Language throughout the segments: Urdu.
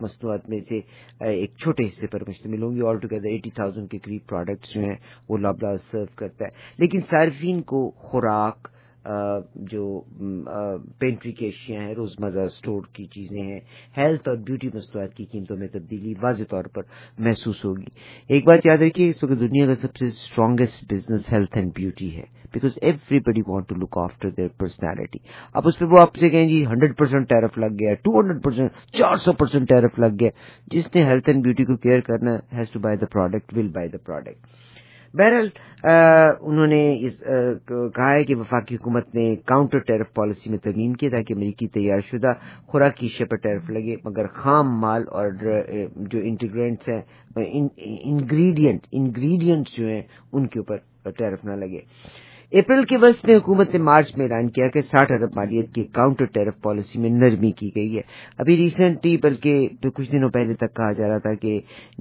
مصنوعات میں سے ایک چھوٹے حصے پر مشتمل ہوں گی. آل ٹوگیدر 80,000 کے قریب پروڈکٹس جو ہیں وہ لابلاز سرو کرتا ہے. لیکن صارفین کو خوراک، جو پینٹری کی اشیاء ہیں، روزمرہ اسٹور کی چیزیں ہیں، ہیلتھ اور بیوٹی مصنوعات کی قیمتوں میں تبدیلی واضح طور پر محسوس ہوگی. ایک بات یاد رکھیے، اس وقت دنیا کا سب سے strongest business health and beauty ہے، because everybody want to look after their personality. اب اس پہ وہ آپ سے کہیں جی 100% ٹیرف لگ گیا، 200%، 400% ٹیرف لگ گیا. جس نے ہیلتھ اینڈ بیوٹی کو کیئر کرنا has to buy the product, will buy the product. بہرحال انہوں نے کہا ہے کہ وفاقی حکومت نے کاؤنٹر ٹیرف پالیسی میں ترمیم کی تاکہ امریکی تیار شدہ خوراکی اشیاء پر ٹیرف لگے، مگر خام مال اور جو انٹیگرینٹس ہیں، انگریڈینٹس جو ہیں ان کے اوپر ٹیرف نہ لگے. اپریل کے وسط میں حکومت نے مارچ میں اعلان کیا کہ 60 ارب مالیت کی کاؤنٹر ٹیرف پالیسی میں نرمی کی گئی ہے. ابھی ریسنٹلی، بلکہ کچھ دنوں پہلے تک کہا جا رہا تھا کہ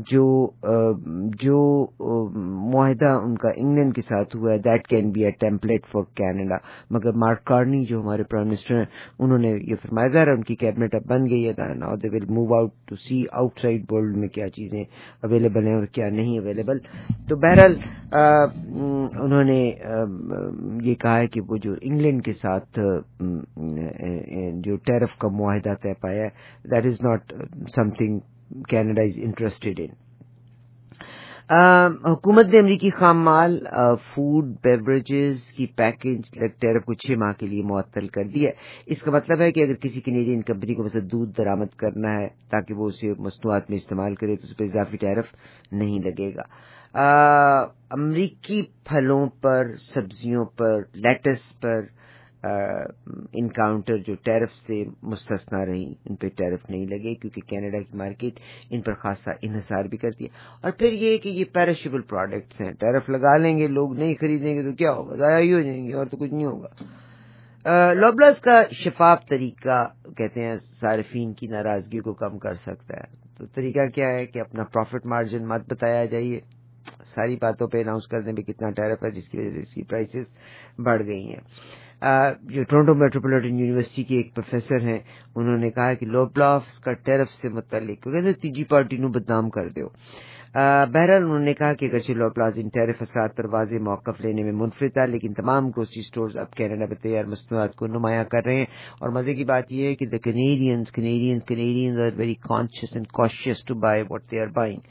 جو معاہدہ ان کا انگلینڈ کے ساتھ ہوا ہے that can be a template for Canada, مگر مارک کارنی جو ہمارے پرائم منسٹر ہیں انہوں نے یہ فرمایا، ظاہر ان کی کیبنٹ اب بن گئی ہے، now they will move out to see outside world میں کیا چیزیں اویلیبل ہیں اور کیا نہیں اویلیبل. تو بہرحال انہوں نے یہ کہا ہے کہ وہ جو انگلینڈ کے ساتھ جو ٹیرف کا معاہدہ طے پایا ہے that is not something Canada is interested in. حکومت نے امریکی خام مال، فوڈ بیوریجز کی پیکج ٹیرف کو 6 ماہ کے لیے معطل کر دیا. اس کا مطلب ہے کہ اگر کسی کینیڈین کمپنی کو مثلا دودھ درآمد کرنا ہے تاکہ وہ اسے مصنوعات میں استعمال کرے تو اس پہ اضافی ٹیرف نہیں لگے گا. امریکی پھلوں پر، سبزیوں پر، لیٹس پر انکاؤنٹر جو ٹیرف سے مستثنا رہی، ان پہ ٹیرف نہیں لگے کیونکہ کینیڈا کی مارکیٹ ان پر خاصا انحصار بھی کرتی ہے. اور پھر یہ کہ یہ پیرشیبل پروڈکٹس ہیں، ٹیرف لگا لیں گے، لوگ نہیں خریدیں گے تو کیا ہوگا، ضائع ہی ہو جائیں گے اور تو کچھ نہیں ہوگا. لابلاز کا شفاف طریقہ کہتے ہیں صارفین کی ناراضگی کو کم کر سکتا ہے. تو طریقہ کیا ہے کہ اپنا پروفٹ مارجن مت بتایا جائیے، ساری باتوں پہ اناؤنس کر دیں بھی کتنا ٹیرف ہے، جس کی وجہ سے اس کی پرائسز بڑھ گئی ہیں. جو ٹورنٹو میٹروپولیٹن یونیورسٹی کے ایک پروفیسر ہیں، انہوں نے کہا کہ لابلاز کا ٹیرف سے متعلق کہتے تیجی پارٹی نو بدنام کر دیو. بہرحال انہوں نے کہا کہ اگرچہ لابلاز ان ٹیرف اثرات پر واضح موقف لینے میں منفرد تھا، لیکن تمام گروسری سٹورز اب کینیڈا میں تیار مصنوعات کو نمایاں کر رہے ہیں. اور مزے کی بات یہ ہے کہ Canadians are very conscious and cautious to buy what they are buying.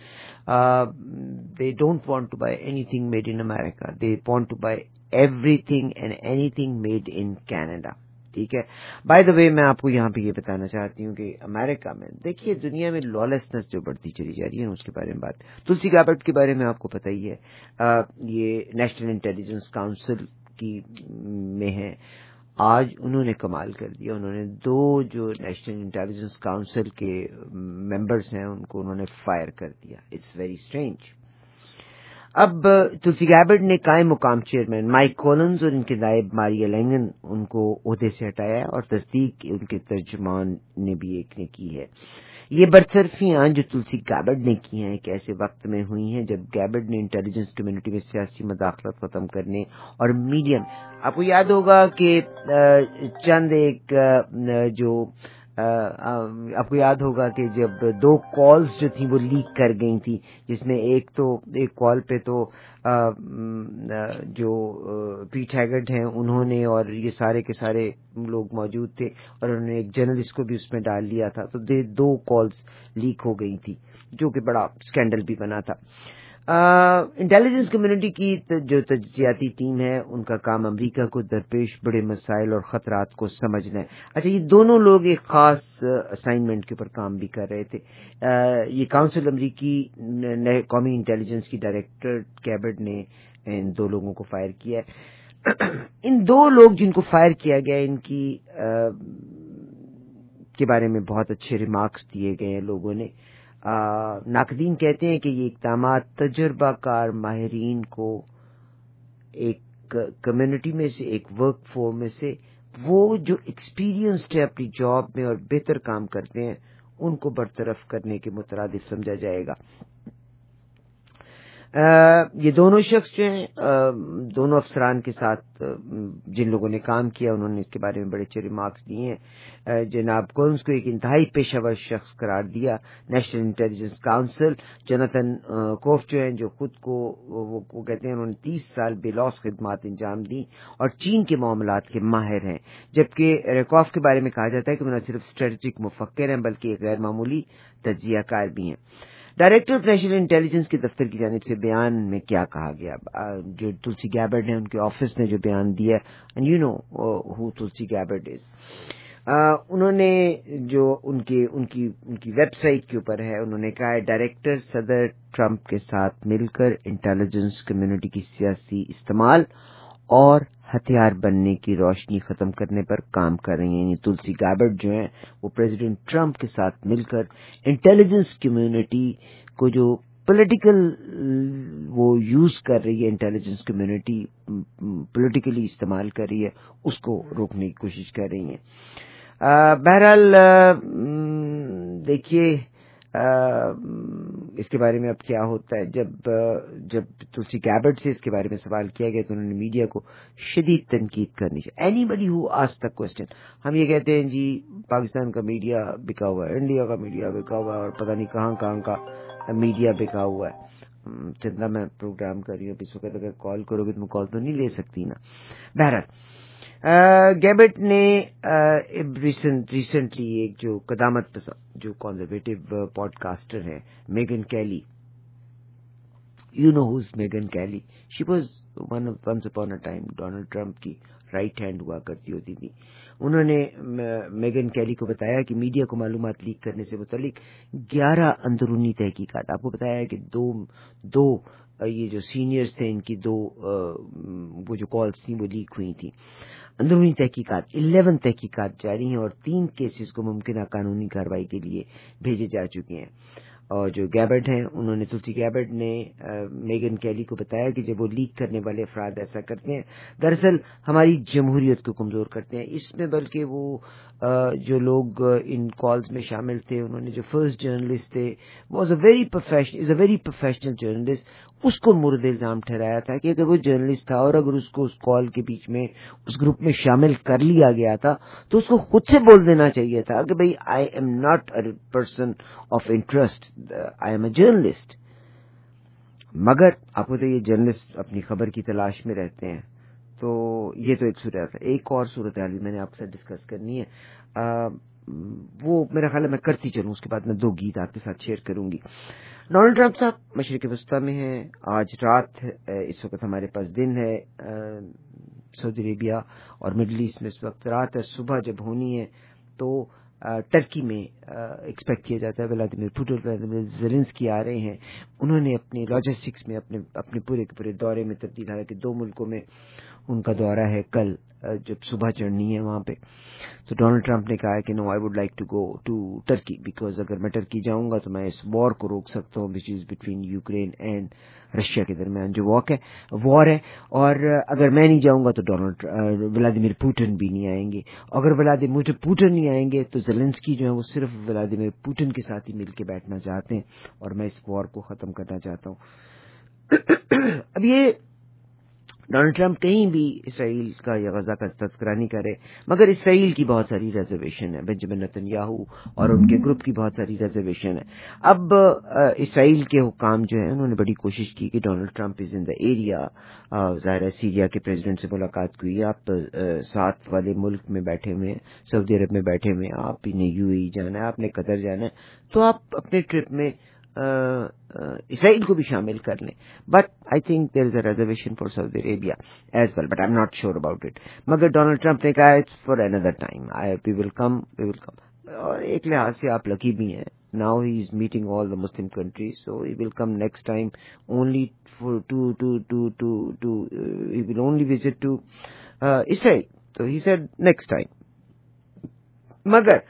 They don't want to buy anything made in America. They want to buy everything and anything made in Canada. ٹھیک ہے. بائی دا وے میں آپ کو یہاں پہ یہ بتانا چاہتی ہوں کہ امریکہ میں دیکھیے دنیا میں لالسنس جو بڑھتی چلی جا رہی ہے اس کے بارے میں بات. تلسی گابرٹ کے بارے میں آپ کو پتہ ہی ہے، یہ نیشنل انٹیلیجنس کاؤنسل کی میں ہے. آج انہوں نے کمال کر دیا، انہوں نے 2 جو نیشنل انٹیلیجنس کاؤنسل کے ممبرز ہیں ان کو انہوں نے فائر کر دیا. It's very strange. اب تلسی گابرٹ نے قائم مقام چیئرمین مائک کولنز اور ان کے نائب ماریا لینگن ان کو عہدے سے ہٹایا ہے، اور تصدیق ان کے ترجمان نے بھی ایک نے کی ہے. یہ برطرفیاں جو تلسی گابرٹ نے کی ہیں ایک ایسے وقت میں ہوئی ہیں جب گابرٹ نے انٹیلیجنس کمیونٹی میں سیاسی مداخلت ختم کرنے اور میڈیم، آپ کو یاد ہوگا کہ چند ایک جو آپ کو یاد ہوگا کہ جب 2 کالز جو تھیں وہ لیک کر گئی تھیں، جس میں ایک کال پہ تو جو پیٹ ہیگٹ ہیں انہوں نے اور یہ سارے کے سارے لوگ موجود تھے اور انہوں نے ایک جرنلسٹ کو بھی اس میں ڈال لیا تھا، تو 2 کالز لیک ہو گئی تھی جو کہ بڑا سکینڈل بھی بنا تھا. انٹیلیجنس کمیونٹی کی جو تجزیاتی ٹیم ہے ان کا کام امریکہ کو درپیش بڑے مسائل اور خطرات کو سمجھنا ہے. اچھا، یہ دونوں لوگ ایک خاص اسائنمنٹ کے اوپر کام بھی کر رہے تھے. یہ کاؤنسل امریکی قومی انٹیلیجنس کی ڈائریکٹر کیبرٹ نے ان 2 لوگوں کو فائر کیا ہے. ان 2 لوگ جن کو فائر کیا گیا ان کی کے بارے میں بہت اچھے ریمارکس دیے گئے ہیں لوگوں نے. ناقدین کہتے ہیں کہ یہ اقدامات تجربہ کار ماہرین کو ایک کمیونٹی میں سے، ایک ورک فورس میں سے، وہ جو ایکسپیرینسڈ ہے اپنی جاب میں اور بہتر کام کرتے ہیں ان کو برطرف کرنے کے مترادف سمجھا جائے گا. یہ دونوں شخص جو ہیں دونوں افسران کے ساتھ جن لوگوں نے کام کیا انہوں نے اس کے بارے میں بڑے اچھے ریمارکس دیے ہیں. جناب کونز کو ایک انتہائی پیشہ ور شخص قرار دیا. نیشنل انٹیلیجنس کاؤنسل جوناتhan کوف جو ہیں جو خود کو وہ کہتے ہیں انہوں نے 30 سال بے لوث خدمات انجام دی اور چین کے معاملات کے ماہر ہیں، جبکہ ریکوف کے بارے میں کہا جاتا ہے کہ وہ نہ صرف اسٹریٹجک مفکر ہیں بلکہ ایک غیر معمولی تجزیہ کار بھی ہیں. ڈائریکٹر آف نیشنل انٹیلیجنس کے دفتر کی جانب سے بیان میں کیا کہا گیا، جو تلسی گیبرڈ ہیں ان کے آفس نے جو بیان دیا، اینڈ یو نو ہو تلسی گیبرڈ از، انہوں نے جو ان کی ویب سائٹ کے اوپر ہے انہوں نے کہا ہے ڈائریکٹر صدر ٹرمپ کے ساتھ مل کر انٹیلیجنس کمیونٹی کی سیاسی استعمال اور ہتھیار بننے کی روشنی ختم کرنے پر کام کر رہی ہیں. یعنی تلسی گیبرڈ جو ہیں وہ پریزیڈنٹ ٹرمپ کے ساتھ مل کر انٹیلیجنس کمیونٹی کو جو پولیٹیکل وہ یوز کر رہی ہے، انٹیلیجنس کمیونٹی پولیٹیکلی استعمال کر رہی ہے، اس کو روکنے کی کوشش کر رہی ہیں. بہرحال دیکھیے اس کے بارے میں اب کیا ہوتا ہے. جب تلسی گیبرڈ سے اس کے بارے میں سوال کیا گیا تو انہوں نے میڈیا کو شدید تنقید کرنی چاہیے. Anybody who ask the question, ہم یہ کہتے ہیں جی پاکستان کا میڈیا بکا ہوا ہے، انڈیا کا میڈیا بکا ہوا ہے، اور پتہ نہیں کہاں کا میڈیا بکا ہوا ہے. چندہ میں پروگرام کر رہی ہوں اس وقت، اگر کال کرو گے تو میں کال تو نہیں لے سکتی نا. بہرحال گیبٹ نے ریسنٹلی ایک جو قدامت پسند جو کنزرویٹو پوڈ کاسٹر ہے Megyn Kelly, you know who's Megyn Kelly, she was once upon a time Donald Trump کی رائٹ ہینڈ ہوا کرتی ہوتی تھی. انہوں نے میگن کیلی کو بتایا کہ میڈیا کو معلومات لیک کرنے سے متعلق 11 اندرونی تحقیقات، آپ کو بتایا ہے کہ دو یہ جو سینئرز تھے ان کی وہ جو کالز تھیں وہ لیک ہوئی تھیں. اندرونی تحقیقات 11 تحقیقات جاری ہیں اور 3 کیسز کو ممکنہ قانونی کارروائی کے لیے بھیجے جا چکے ہیں. اور جو گیبرڈ ہیں انہوں نے تلسی گیبرڈ نے میگن کیلی کو بتایا کہ جب وہ لیک کرنے والے افراد ایسا کرتے ہیں دراصل ہماری جمہوریت کو کمزور کرتے ہیں. اس میں بلکہ وہ جو لوگ ان کالز میں شامل تھے انہوں نے جو فرسٹ جرنلسٹ تھے was a very professional journalist, اس کو مورد الزام ٹھہرایا تھا کہ اگر وہ جرنلسٹ تھا اور اگر اس کو اس کال کے بیچ میں اس گروپ میں شامل کر لیا گیا تھا تو اس کو خود سے بول دینا چاہیے تھا کہ بھئی I am not a person of interest, I am a journalist. مگر آپ کو تو یہ جرنلسٹ اپنی خبر کی تلاش میں رہتے ہیں. تو یہ تو ایک صورت ہے. ایک اور صورتحال میں نے آپ سے ڈسکس کرنی ہے، وہ میرا خیال ہے میں کرتی چلوں، اس کے بعد میں 2 گیت آپ کے ساتھ شیئر کروں گی. ڈونلڈ ٹرمپ صاحب مشرق وسطیٰ میں ہیں، آج رات اس وقت ہمارے پاس دن ہے سعودی عربیہ اور مڈل ایسٹ میں اس وقت رات ہے. صبح جب ہونی ہے تو ٹرکی میں ایکسپیکٹ کیا جاتا ہے ولادیمیر پوٹن زیلنسکی آ رہے ہیں. انہوں نے اپنے لاجسٹکس میں اپنے پورے کے پورے دورے میں تبدیل، حالانکہ 2 ملکوں میں ان کا دورہ ہے کل جب صبح چڑھنی ہے وہاں پہ. تو ڈونلڈ ٹرمپ نے کہا ہے کہ no I would like to go to Turkey because اگر میں ٹرکی جاؤں گا تو میں اس وار کو روک سکتا ہوں which is between Ukraine and Russia کے درمیان جو وار ہے. اور اگر میں نہیں جاؤں گا تو ولادیمیر پوٹن بھی نہیں آئیں گے. اگر ولادیمیر پوٹن نہیں آئیں گے تو زیلنسکی جو ہے وہ صرف ولادیمیر پوٹن کے ساتھ ہی مل کے بیٹھنا چاہتے ہیں اور میں اس وار کو ختم کرنا چاہتا ہوں. اب یہ ڈونلڈ ٹرمپ کہیں بھی اسرائیل کا یا غزہ کا تذکرہ نہیں کرے، مگر اسرائیل کی بہت ساری ریزرویشن ہے، بنجمن نتن یاہو اور ان کے گروپ کی بہت ساری ریزرویشن ہے. اب اسرائیل کے حکام جو ہیں انہوں نے بڑی کوشش کی کہ Donald Trump is in the area. ظاہر ہے سیریا کے پریزیڈنٹ سے ملاقات ہوئی، آپ ساتھ والے ملک میں بیٹھے ہوئے ہیں، سعودی عرب میں بیٹھے ہوئے ہیں، آپ نے یو اے ای جانا ہے، آپ نے قطر جانا ہے، تو آپ اپنے ٹرپ میں اسرائیل کو بھی شامل کر لیں. But I think there is a reservation for Saudi Arabia as well, but I am not sure about it. مگر ڈونلڈ ٹرمپ نے کہا it's for another time, we will come. اور ایک لحاظ سے آپ لکی بھی ہیں. Now he is meeting all the Muslim countries, so he will come next time only for he will only visit to Israel. So he said next time. مگر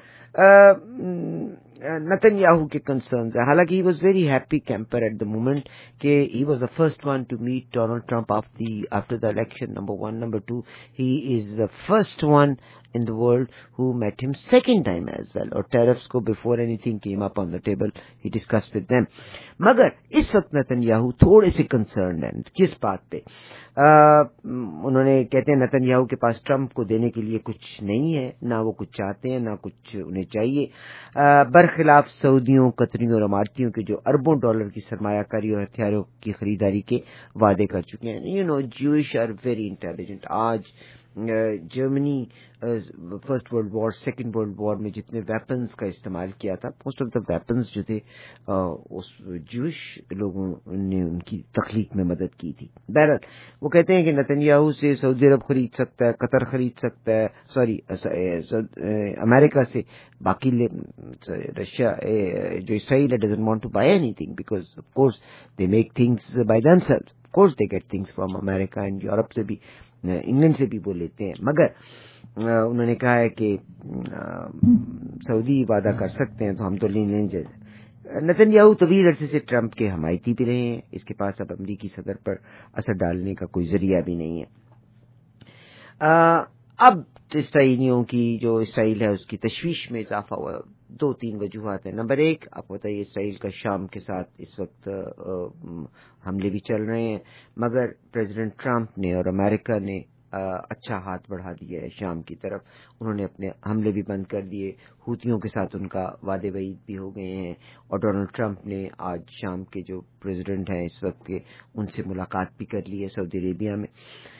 نتن کے کنسرنز ہیں، حالانکہ he was very happy camper at the moment کہ he was the first one to meet Donald Trump after the election. Number 1. Number 2, he is the first one in the world who met him second time as well. और tariffs को before anything came up on the table, he discussed with them. मगर इस वक्त नेतन्याहू थोड़े से कंसर्न हैं. किस बात पे? उन्होंने कहते हैं नेतन्याहू के पास ट्रंप को देने के लिए कुछ नहीं है, ना वो कुछ चाहते हैं, ना कुछ उन्हें चाहिए. बरखिलाफ सऊदियों, कतरियों और अमारतियों के जो अरबों डॉलर की सरमायाकारी और हथियारों की खरीदारी के वादे कर चुके हैं. You know, Jewish are very intelligent. आज Germany first world war, second world war में जितने वेपन्स का इस्तेमाल किया था, मोस्ट ऑफ द वेपन्स जो थे उस ज्यूइश लोगों ने उनकी तख्लीक में मदद की थी. बहरहाल वो कहते हैं कि नेतन्याहू से सऊदी अरब खरीद सकता है, कतर खरीद सकता है, अमेरिका से, बाकी रशिया जो Israel doesn't want to buy anything because of course they make things by themselves. Of course they get things from America and Europe से भी, इंग्लैंड से भी वो लेते हैं. मगर उन्होंने कहा है कि सऊदी वादा कर सकते हैं तो हम तो लेंगे. नेतन्याहू तवील अरसे से ट्रंप के हमायती भी रहे हैं. इसके पास अब अमरीकी सदर पर असर डालने का कोई जरिया भी नहीं है. अब इसराइलियों की जो इसराइल है उसकी तशवीश में इजाफा हुआ. 2-3 वजूहात हैं. नंबर 1, आपको बताइए इसराइल का शाम के साथ इस वक्त हमले भी चल रहे हैं, मगर प्रेसिडेंट ट्रंप ने और अमेरिका ने अच्छा हाथ बढ़ा दिया है शाम की तरफ. उन्होंने अपने हमले भी बंद कर दिए, हूतियों के साथ उनका वादे वईद भी हो गए हैं, और डोनाल्ड ट्रंप ने आज शाम के जो प्रेसिडेंट हैं इस वक्त के, उनसे मुलाकात भी कर ली है सऊदी अरेबिया में.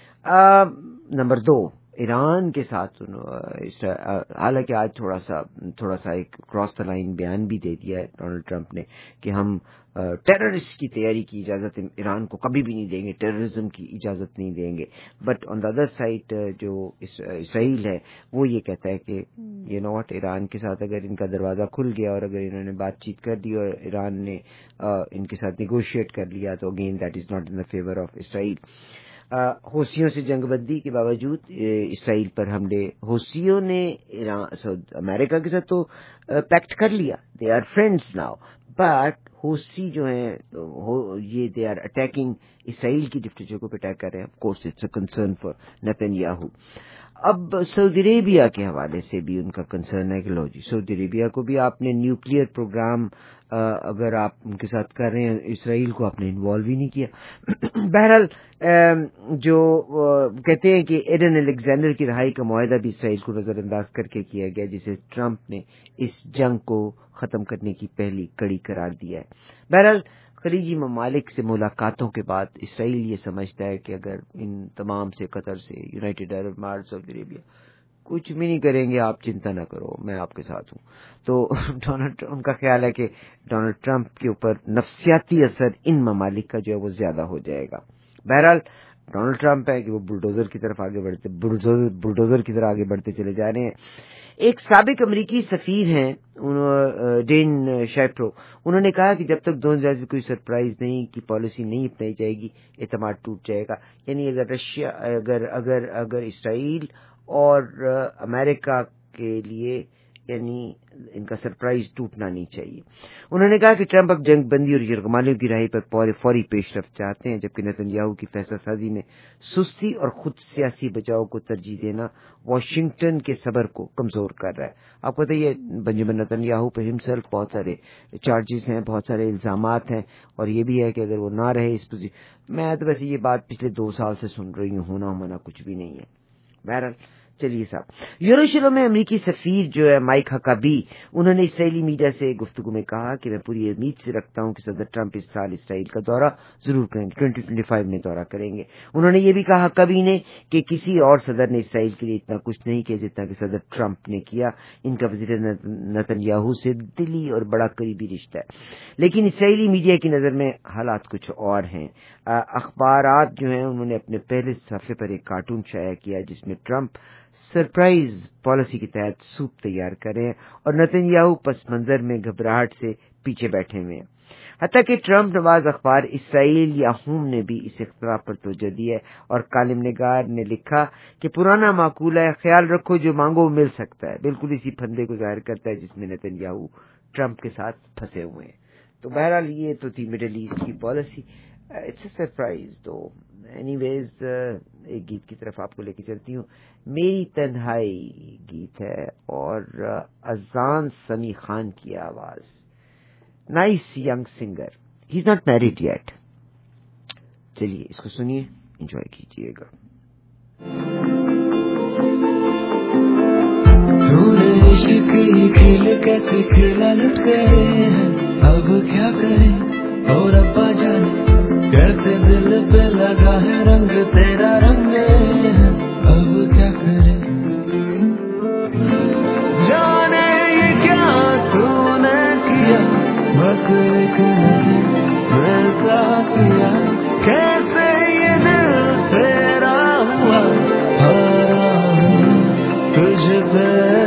नंबर 2, ईरान के साथ हालांकि आज थोड़ा सा एक क्रॉस द लाइन बयान भी दे दिया है डोनाल्ड ट्रंप ने कि हम टेररिस्ट की तैयारी की इजाजत ईरान को कभी भी नहीं देंगे, टेररिज्म की इजाजत नहीं देंगे. But on the other side जो इसराइल है वो ये कहता है कि यू नो व्हाट, ईरान के साथ अगर इनका दरवाजा खुल गया और अगर इन्होंने बातचीत कर दी और ईरान ने इनके साथ नेगोशिएट कर लिया तो again that is not in the favour of Israel. हौसियों से जंगबंदी के बावजूद इसराइल पर हमले. हौसियों ने अमेरिका के साथ तो पैक्ट कर लिया, they are friends now, but हौसी जो हैं ये दे आर अटैकिंग इसराइल की डिफरेंट जगहों पर अटैक कर रहे हैं. Of course it's a concern for Netanyahu. अब सऊदी अरेबिया के हवाले से भी उनका कंसर्न है कि लो जी, सऊदी अरेबिया को भी आपने न्यूक्लियर प्रोग्राम अगर आप उनके साथ कर रहे हैं, इसराइल को आपने इन्वॉल्व ही नहीं किया. बहरहाल जो कहते हैं कि एडन अलेक्जेंडर की रहाई का मुआहदा भी इसराइल को नजरअंदाज करके किया गया, जिसे ट्रंप ने इस जंग को खत्म करने की पहली कड़ी करार दिया है. बहरहाल खलीजी ममालिक से मुलाकातों के बाद इसराइल ये समझता है कि अगर इन तमाम से, कतर से, यूनाइटेड अरब इमारात, सऊदी अरेबिया कुछ भी नहीं करेंगे, आप चिंता न करो, मैं आपके साथ हूं, तो उनका ख्याल है कि डोनाल्ड ट्रंप के ऊपर नफ्सियाती असर इन ममालिक का जो है वो ज्यादा हो जाएगा. बहरहाल डोनाल्ड ट्रंप है कि वो बुलडोजर की तरफ आगे बढ़ते चले जा रहे हैं. एक साबिक अमरीकी सफीर हैं डेन शैप्रो, उन्होंने कहा कि जब तक दोनों देश में कोई सरप्राइज नहीं की पॉलिसी नहीं अपनाई जाएगी, एतमाद टूट जाएगा. यानी अगर रशिया अगर इसराइल और अमेरिका के लिए यानी इनका सरप्राइज टूटना नहीं चाहिए. उन्होंने कहा कि ट्रंप अब जंग बंदी और यरगमालियों की राह पर फौरी पेशरफ्त चाहते हैं, जबकि नेतन्याहू की फैसला साजी में सुस्ती और खुद सियासी बचाव को तरजीह देना वाशिंगटन के सबर को कमजोर कर रहा है. आपको पता है बेंजामिन नेतन्याहू पे हिमसेल्फ बहुत सारे चार्जेस हैं, बहुत सारे इल्जामात हैं, और ये भी है कि अगर वो ना रहे इस पोजीशन, मैं तो वैसे ये बात पिछले 2 साल से सुन रही हूँ, होना मना कुछ भी नहीं है. बहरहाल चलिए साहब, यरूशलेम में अमरीकी सफीर जो है माइक हकाबी, उन्होंने इसराइली मीडिया से गुफ्तगू में कहा कि मैं पूरी उम्मीद से रखता हूं कि सदर ट्रंप इस साल इसराइल का दौरा जरूर करेंगे, 2025 में दौरा करेंगे. उन्होंने ये भी कहा हकाबी ने कि किसी और सदर ने इसराइल के लिए इतना कुछ नहीं किया जितना कि सदर ट्रंप ने किया. इनका वजीर नेतन्याहू से दिली और बड़ा करीबी रिश्ता है, लेकिन इसराइली मीडिया की नजर में हालात कुछ और हैं. अखबारात जो हैं उन्होंने अपने पहले सफे पर एक कार्टून शाया किया जिसमें ट्रंप सरप्राइज पॉलिसी के तहत सूप तैयार कर रहे हैं और नेतन्याहू पस मंजर में घबराहट से पीछे बैठे हुए हैं. हत्ता कि ट्रंप नवाज अखबार इसराइल याहूम ने भी इस इख्तलाफ पर तवज्जो दी है और कालिम निगार ने लिखा कि पुराना माकूल है, ख्याल रखो जो मांगो मिल सकता है. बिल्कुल इसी फंदे को जाहिर करता है जिसमें नेतन्याहू ट्रंप के साथ फंसे हुए हैं. तो बहरहाल ये तो थी मिडिल ईस्ट की पॉलिसी. اٹس اے سرپرائز تو اینی ویز ایک گیت کی طرف آپ کو لے کے چلتی ہوں. میری تنہائی گیت ہے اور اذان سمیع خان کی آواز. Nice young singer, he is not married yet. چلیے اس کو سنیے, انجوائے کیجیے گا. عشق ہی کھیل کیسے کھیلا لٹ گئے ہیں, اب کیا کریں اور ابا جانے کیسے دل پہ لگا ہے رنگ تیرا رنگ ہے, اب کیا کریں جانے یہ کیا تو نے کیا, بس ایک نظر ویسا کیا کیسے یہ دل تیرا ہوا ہارا تجھ پہ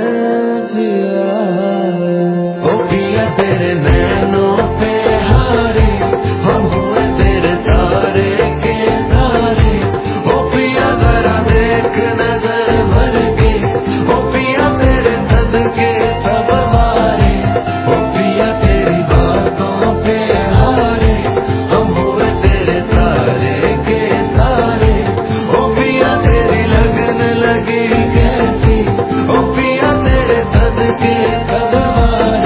تیرے نینوں پہ ہارے ہم ہوئے تیرے تارے کے تارے. او پیا ذرا دیکھ نظر بھر کے, او پیا تیرے صدقے سب ہارے, او پیا تیری باتوں پہ ہارے ہم ہوئے تیرے تارے کے تارے. او پیا تیری لگن لگی کیسی, او پیا تیرے صدقے سب ہارے.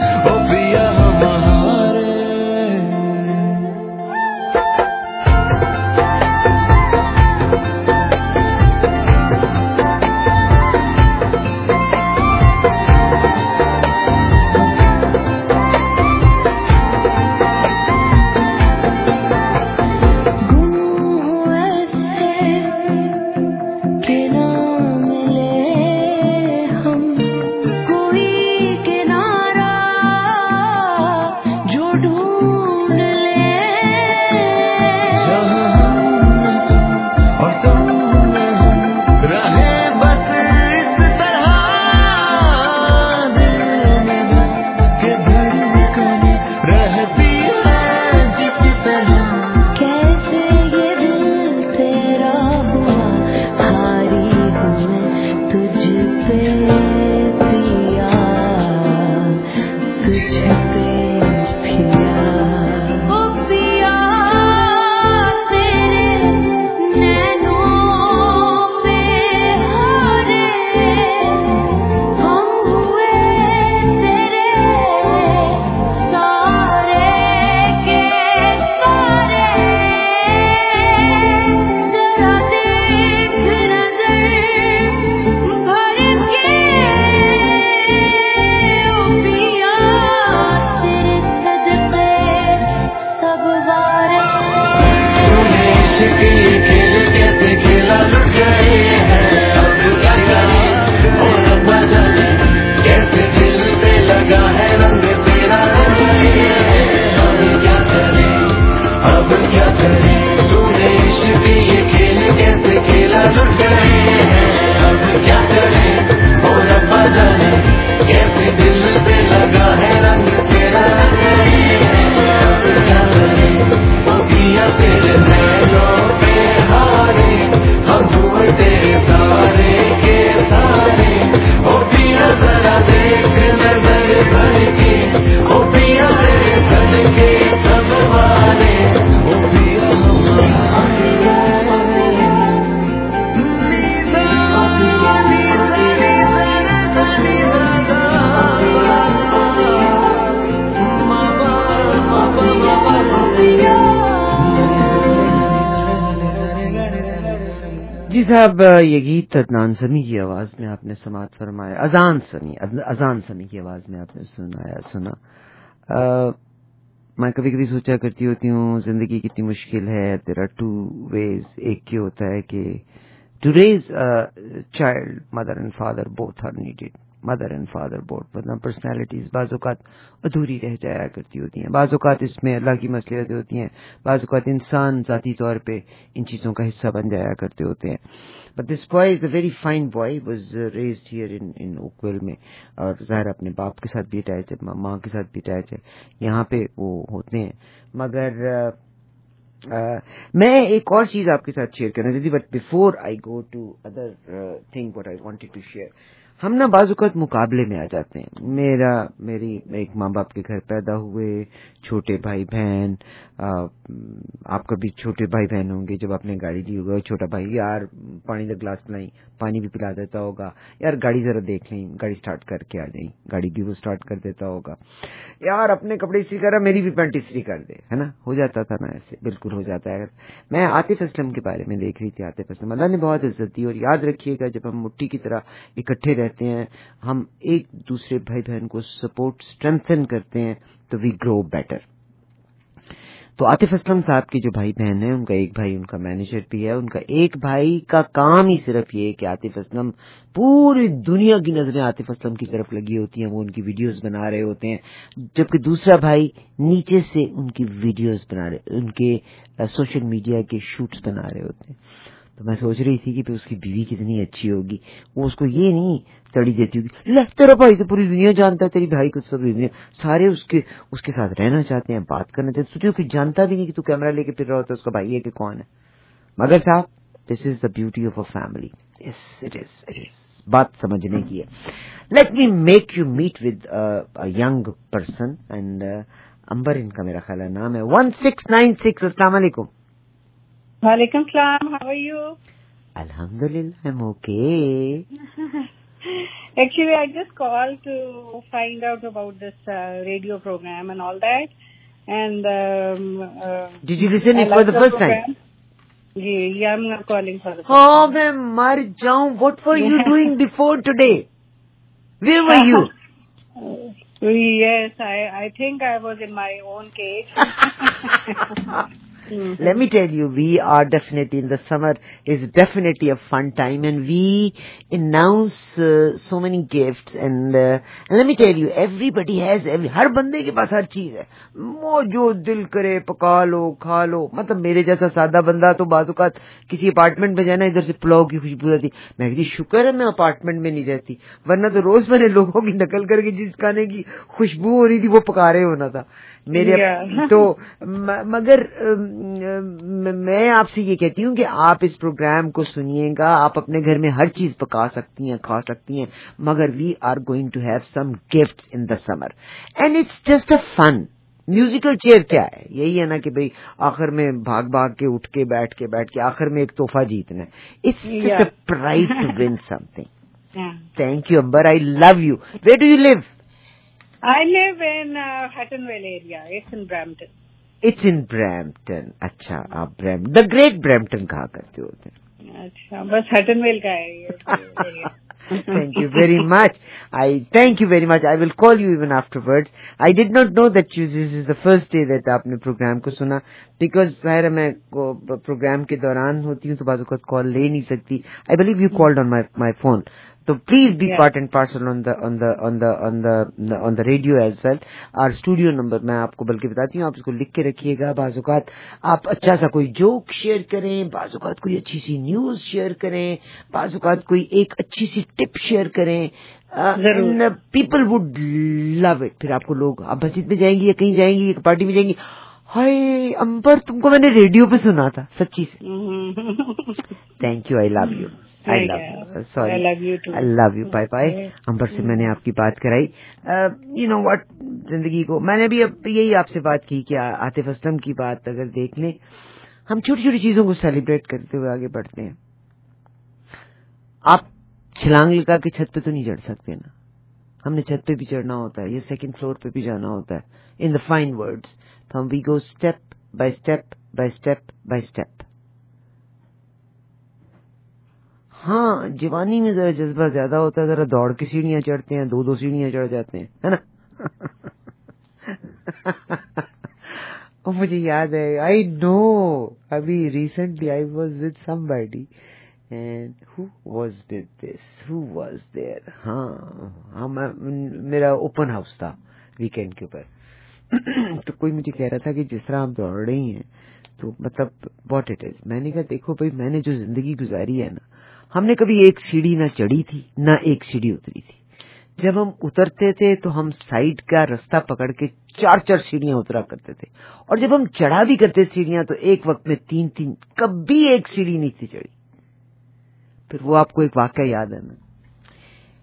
جی صاحب, یہ گیت عدنان سمیع کی آواز میں آپ نے سماعت فرمایا. اذان سمیع کی آواز میں آپ نے سنا. میں کبھی کبھی سوچا کرتی ہوتی ہوں زندگی کتنی مشکل ہے. There are two ways. ایک یہ ہوتا ہے کہ to raise child, mother and father both are needed. Mother and father both, ورنہ پرسنالٹیز بعض اوقات ادھوری رہ جایا کرتی ہوتی ہیں. بعض اوقات اس میں اللہ کی مصلحتیں ہوتی ہیں, بعض اوقات انسان ذاتی طور پہ ان چیزوں کا حصہ بن جایا کرتے ہوتے ہیں. But this boy is a very fine boy, was raised here in Oakville میں, اور ظاہر اپنے باپ کے ساتھ بھی اٹیچ ہے, ماں کے ساتھ بھی اٹیچ ہے. یہاں پہ وہ ہوتے ہیں. مگر میں ایک اور چیز آپ کے ساتھ شیئر کرنا چاہتی, but before I go to other thing what I wanted to share, ہم نا بعض اوقات مقابلے میں آ جاتے ہیں. میری ایک ماں باپ کے گھر پیدا ہوئے, چھوٹے بھائی بہن, آپ کا بھی چھوٹے بھائی بہن ہوں گے. جب آپ نے گاڑی لی ہوگا, چھوٹا بھائی یار پانی کا گلاس پلائیں, پانی بھی پلا دیتا ہوگا, یار گاڑی ذرا دیکھ لیں, گاڑی سٹارٹ کر کے آ جائیں, گاڑی بھی وہ سٹارٹ کر دیتا ہوگا. یار اپنے کپڑے استری کر رہا, میری بھی پینٹ استری کر دے, ہے نا, ہو جاتا تھا نا ایسے, بالکل ہو جاتا ہے. میں عاطف اسلم کے بارے میں دیکھ رہی تھی. عاطف اسلم اللہ نے بہت عزت دی, اور یاد رکھیے گا جب ہم مٹھی کی طرح اکٹھے رہتے ہیں, ہم ایک دوسرے بھائی بہن کو سپورٹ اسٹرینتھن کرتے ہیں, تو وی گرو بیٹر. تو عاطف اسلم صاحب کے جو بھائی بہن ہیں, ان کا ایک بھائی ان کا مینیجر بھی ہے. ان کا ایک بھائی کا کام ہی صرف یہ ہے کہ عاطف اسلم, پوری دنیا کی نظریں عاطف اسلم کی طرف لگی ہوتی ہیں, وہ ان کی ویڈیوز بنا رہے ہوتے ہیں, جبکہ دوسرا بھائی نیچے سے ان کی ویڈیوز بنا رہے, ان کے سوشل میڈیا کے شوٹس بنا رہے ہوتے ہیں. تو میں سوچ رہی تھی کہ اس کی بیوی کتنی اچھی ہوگی, وہ اس کو یہ نہیں تڑی دیتی ہوگی, تیرا بھائی تو پوری دنیا جانتا ہے, تیری بھائی کو پوری دنیا, سارے اس کے ساتھ رہنا چاہتے ہیں, بات کرنا چاہتے ہیں, سوچو کہ جانتا بھی نہیں کہ تو کیمرہ لے کے پھر رہا ہوتا ہے, اس کا بھائی ہے کہ کون ہے. مگر صاحب, this is the beauty of a family. Yes it is, بات سمجھنے کی ہے. Let me make you meet with young person, and Amber ان کا میرا خیال ہے نام ہے. 1696. السلام علیکم. وعلیکم السلام. How are you? Alhamdulillah, I'm okay. Actually, I just called to find out about this radio program and all that. And did you listen it for the first time? Yeah, I'm not calling for the first time. Oh, मैं मर जाऊं. What were you doing before today? Where were you? Yes, I think I was in my own cage. Let me tell you, we are definitely in the summer is definitely a fun time, and we announce so many gifts, and let me tell you, everybody has ہر بندے کے پاس ہر چیز ہے, وہ جو دل کرے پکا لو کھا لو. مطلب میرے جیسا سادہ بندہ تو بعض اوقات کسی اپارٹمنٹ میں جانا, ادھر سے پلاؤ کی خوشبو آتی, میں کہتی شکر ہے میں اپارٹمنٹ میں نہیں رہتی, ورنہ تو روز میں نے لوگوں کی نقل کر کے جس کھانے کی خوشبو ہو رہی تھی وہ پکا رہے ہونا تھا میرے. تو مگر میں آپ سے یہ کہتی ہوں کہ آپ اس پروگرام کو سنیے گا, آپ اپنے گھر میں ہر چیز پکا سکتی ہیں, کھا سکتی ہیں, مگر we are going to have some gifts in the summer, and it's just a fun. Musical chair کیا ہے, یہی ہے نا کہ بھئی آخر میں بھاگ کے اٹھ کے بیٹھ کے آخر میں ایک تحفہ جیتنا ہے. It's just a prize to win something. Thank you Amber, I love you. Where do you live? I live in Huttonville area. It's in Brampton. It's in Brampton. اچھا, آپ دا گریٹ برمپٹن کہا کرتے ہوتے ہیں. اچھا, بس ہٹنویل کا ہے یہ. Thank you very much. Thank you very much. I will call you even afterwards. I did not know that this is the first day that آپ نے پروگرام کو سنا, because ظاہر میں پروگرام کے دوران ہوتی ہوں تو بعض اوقات کال لے نہیں سکتی. I believe you called on my phone. So please be part and parcel on the radio as well. Our studio number میں آپ کو بلکہ بتاتی ہوں, آپ اس کو لکھ کے رکھیے گا. بعض اوقات آپ اچھا سا کوئی جوک شیئر کریں, بعض اوقات کوئی اچھی سی نیوز شیئر کریں, بعض اوقات کوئی ایک اچھی سی ٹپ شیئر کریں. People would love it. پھر آپ کو لوگ, آپ مسجد میں جائیں گی یا کہیں جائیں گی, ایک پارٹی میں جائیں گی, ہائے امبر تم کو میں نے ریڈیو پہ سنا تھا, سچی سے. Thank you, I love you. I love you. Sorry. I love you too. I love you. Bye bye. Amber سے میں نے آپ کی بات کرائی. You know what, زندگی کو میں نے بھی اب یہی آپ سے بات کی کہ عاطف اسلم کی بات اگر دیکھ لیں, ہم چھوٹی چھوٹی چیزوں کو سیلیبریٹ کرتے ہوئے آگے بڑھتے ہیں. آپ چھلانگ لگا کے چھت پہ تو نہیں چڑھ سکتے نا, ہم نے چھت پہ بھی چڑھنا ہوتا ہے, یا سیکنڈ فلور پہ بھی جانا ہوتا ہے. ان دا فائن ورڈز, تو ہم we go step by step by step by step. ہاں, جوانی میں ذرا جذبہ زیادہ ہوتا ہے, ذرا دوڑ کی سیڑھیاں چڑھتے ہیں, 2 سیڑھیاں چڑھ جاتے ہیں, ہے نا. اور مجھے یاد ہے, آئی نو, ابھی recently I was with somebody and who was with this, who was there. ہاں, میرا اوپن ہاؤس تھا ویکینڈ کے اوپر, تو کوئی مجھے کہہ رہا تھا کہ جس طرح آپ دوڑ رہی ہیں تو مطلب واٹ اٹ از. میں نے کہا دیکھو بھائی, میں نے جو زندگی گزاری ہے نا, ہم نے کبھی ایک سیڑھی نہ چڑھی تھی نہ ایک سیڑھی اتری تھی. جب ہم اترتے تھے تو ہم سائڈ کا راستہ پکڑ کے 4 سیڑھیاں اترا کرتے تھے, اور جب ہم چڑھا بھی کرتے سیڑھیاں تو ایک وقت میں 3, کبھی ایک سیڑھی نہیں تھی چڑھی. پھر وہ آپ کو ایک واقعہ یاد ہے نا,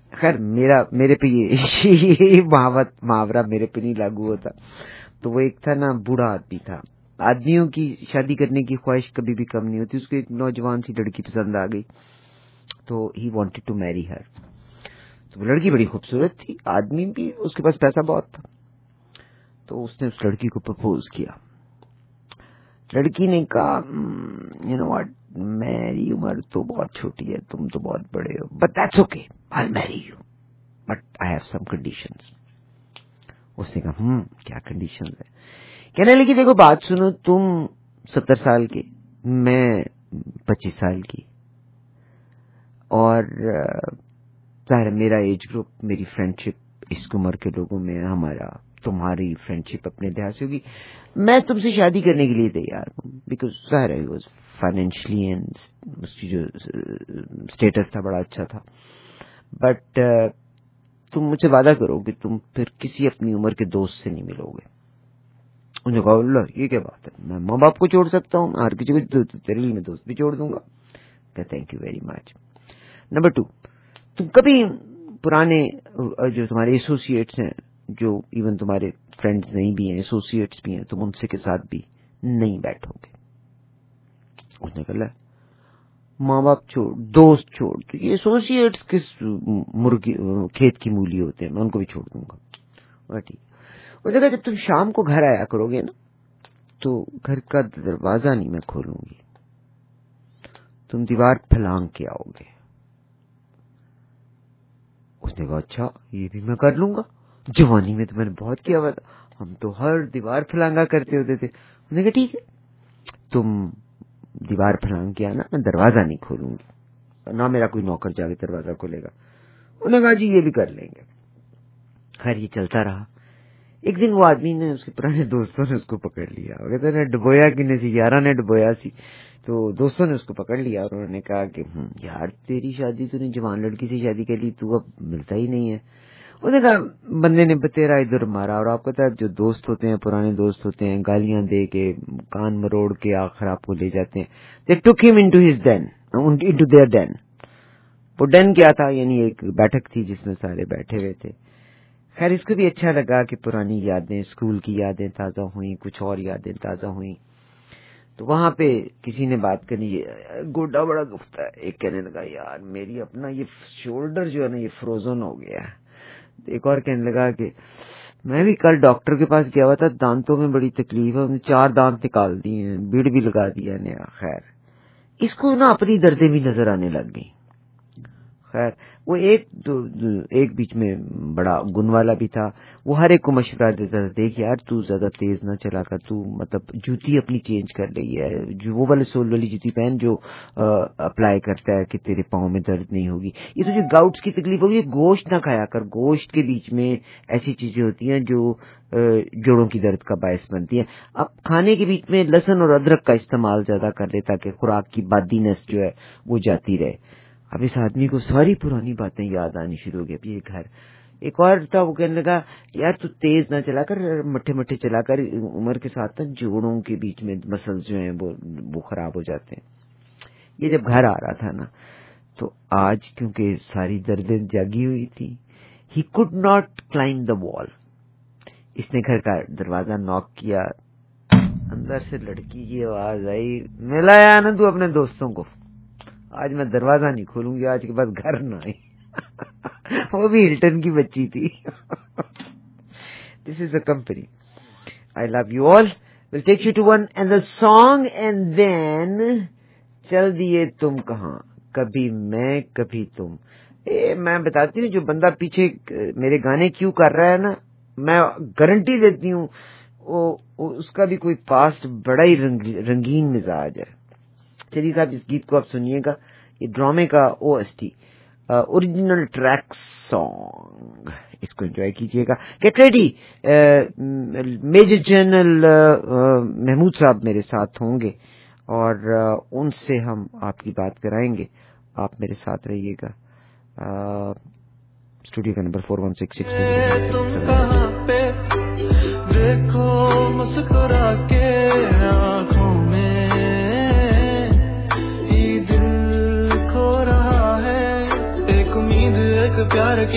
خیر میرے پہ یہ محاورہ میرے پہ نہیں لاگو ہوتا. تو وہ ایک تھا نا, بوڑھا آدمی تھا. آدمیوں کی شادی کرنے کی خواہش کبھی بھی کم نہیں ہوتی. اس کو ایک نوجوان سی لڑکی پسند آ گئی, تو ہی وانٹیڈ ٹو میری ہر. تو وہ لڑکی بڑی خوبصورت تھی, آدمی بھی, اس کے پاس پیسہ بہت تھا. تو اس نے اس لڑکی کو پرپوز کیا. لڑکی نے کہا, یو نو واٹ, میری عمر تو بہت چھوٹی ہے, تم تو بہت بڑے ہو, but that's okay, I marry you, but I have some conditions. اس نے کہا کیا کنڈیشنز ہے؟ کہنے لگی دیکھو بات سنو, تم 70 سال کے, میں 25 سال کی, اور ظاہر میرا ایج گروپ, میری فرینڈشپ اس عمر کے لوگوں میں, ہمارا تمہاری فرینڈشپ اپنے لحاظ سے ہوگی. میں تم سے شادی کرنے کے لیے تیار ہوں, بیکاز ظاہر ہے واز فائنینشلی اینڈ اس کی جو اسٹیٹس تھا بڑا اچھا تھا. بٹ تم مجھ سے وعدہ کرو کہ تم پھر کسی اپنی عمر کے دوست سے نہیں ملو گے. انہوں نے کہا اللہ یہ کیا بات ہے, میں ماں باپ کو چھوڑ سکتا ہوں, ہر کسی کو, تیرے لیے میں دوست بھی چھوڑ دوں گا. کہ thank you very much. Number 2, تم کبھی پرانے جو تمہارے ایسوسیٹس ہیں, جو ایون تمہارے فرینڈز نہیں بھی ہیں, ایسوسیٹس بھی ہیں, تم ان سے کے ساتھ بھی نہیں بیٹھو گے. اس نے کہا ماں باپ چھوڑ, دوست چھوڑ, تو یہ ایسوسیٹس کس مرغی کھیت کی مولی ہوتے ہیں, میں ان کو بھی چھوڑ دوں گا. ٹھیک. اس نے کہا جب تم شام کو گھر آیا کرو گے نا, تو گھر کا دروازہ نہیں میں کھولوں گی, تم دیوار پھلانگ کے آؤ گے. اس نے کہا اچھا یہ بھی میں کر لوں گا, جوانی میں تو میں نے بہت کیا ہوا تھا, ہم تو ہر دیوار پھلانگا کرتے ہوتے تھے. اس نے کہا ٹھیک ہے, تم دیوار پھلانگ کے آنا, میں دروازہ نہیں کھولوں گی, نہ میرا کوئی نوکر جا کے دروازہ کھولے گا. انہوں نے کہا جی یہ بھی کر لیں گے. خیر یہ چلتا رہا. ایک دن وہ آدمی نے, اس کے پرانے دوستوں نے اس کو پکڑ لیا, کہتے ہیں ڈبویا کنے سی, 11 نے ڈبویا سی. تو دوستوں نے اس کو پکڑ لیا اور انہوں نے کہا کہ یار تیری شادی تو نے جوان لڑکی سے شادی کر لی, تو اب ملتا ہی نہیں ہے. اس نے کہا, بندے نے بتیرا ادھر مارا, اور آپ پتا جو دوست ہوتے ہیں, پرانے دوست ہوتے ہیں, گالیاں دے کے, کان مروڑ کے آخر آپ کو لے جاتے ہیں. They took him into his den, into their den. وہ ڈن کیا تھا, یعنی ایک بیٹھک تھی جس میں سارے بیٹھے ہوئے تھے. خیر اس کو بھی اچھا لگا کہ پرانی یادیں, اسکول کی یادیں تازہ ہوئیں, کچھ اور یادیں تازہ ہوئیں. تو وہاں پہ کسی نے بات کرنی, گوڈا بڑا دکھتا ہے. ایک کہنے لگا یار میری اپنا یہ شولڈر جو ہے نا یہ فروزن ہو گیا ہے. ایک اور کہنے لگا کہ میں بھی کل ڈاکٹر کے پاس گیا ہوا تھا, دانتوں میں بڑی تکلیف ہے, 4 دانت نکال دیے ہیں, بیڑ بھی لگا دیا نیا. خیر اس کو نا اپنی دردیں بھی نظر آنے لگ گئی. خیر وہ ایک بیچ میں بڑا گن والا بھی تھا, وہ ہر ایک کو مشورہ دیتا تھا, دیکھ یار تو زیادہ تیز نہ چلا کر, تو مطلب جوتی اپنی چینج کر رہی ہے, جو وہ والے سول والی جوتی پہن جو اپلائی کرتا ہے کہ تیرے پاؤں میں درد نہیں ہوگی. یہ تجھے گاؤٹس کی تکلیف ہوگی, گوشت نہ کھایا کر, گوشت کے بیچ میں ایسی چیزیں ہوتی ہیں جو جوڑوں کی درد کا باعث بنتی ہیں. اب کھانے کے بیچ میں لہسن اور ادرک کا استعمال زیادہ کر لے تاکہ خوراک کی بادینس جو ہے وہ جاتی رہے. اب اس آدمی کو ساری پرانی باتیں یاد آنی شروع ہو گئی. اب یہ گھر, ایک اور تھا, وہ کہنے لگا یار تو تیز نہ چلا کر, مٹھے مٹھے چلا کر, عمر کے ساتھ جوڑوں کے بیچ میں مسلز جو ہیں وہ خراب ہو جاتے ہیں. یہ جب گھر آ رہا تھا نا, تو آج کیونکہ ساری دردیں جاگی ہوئی تھی, he could not climb the wall. اس نے گھر کا دروازہ ناک کیا, اندر سے لڑکی کی آواز آئی, ملایا نا تو اپنے دوستوں کو, آج میں دروازہ نہیں کھولوں گی, آج کے بعد گھر نہ آئی. وہ بھی ہلٹن کی بچی تھی. This is a company. I love you all. Will take you to one and the song, and then چل دیے تم کہاں, کبھی میں کبھی تم. میں بتاتی ہوں جو بندہ پیچھے میرے گانے کیوں کر رہا ہے نا, میں گارنٹی دیتی ہوں اس کا بھی کوئی پاسٹ بڑا ہی رنگین مزاج ہے. چلیے صاحب اس گیت کو آپ سنیے گا, یہ ڈرامے کا OST اوریجنل ٹریک سانگ, اس کو انجوائے کیجیے گا. Get ready. Major general Mahmood صاحب میرے ساتھ ہوں گے اور ان سے ہم آپ کی بات کرائیں گے. آپ میرے ساتھ رہیے گا. اسٹوڈیو کا نمبر 4166. تم کہاں پہ دیکھو مسکرا کے آنکھوں میں, پیار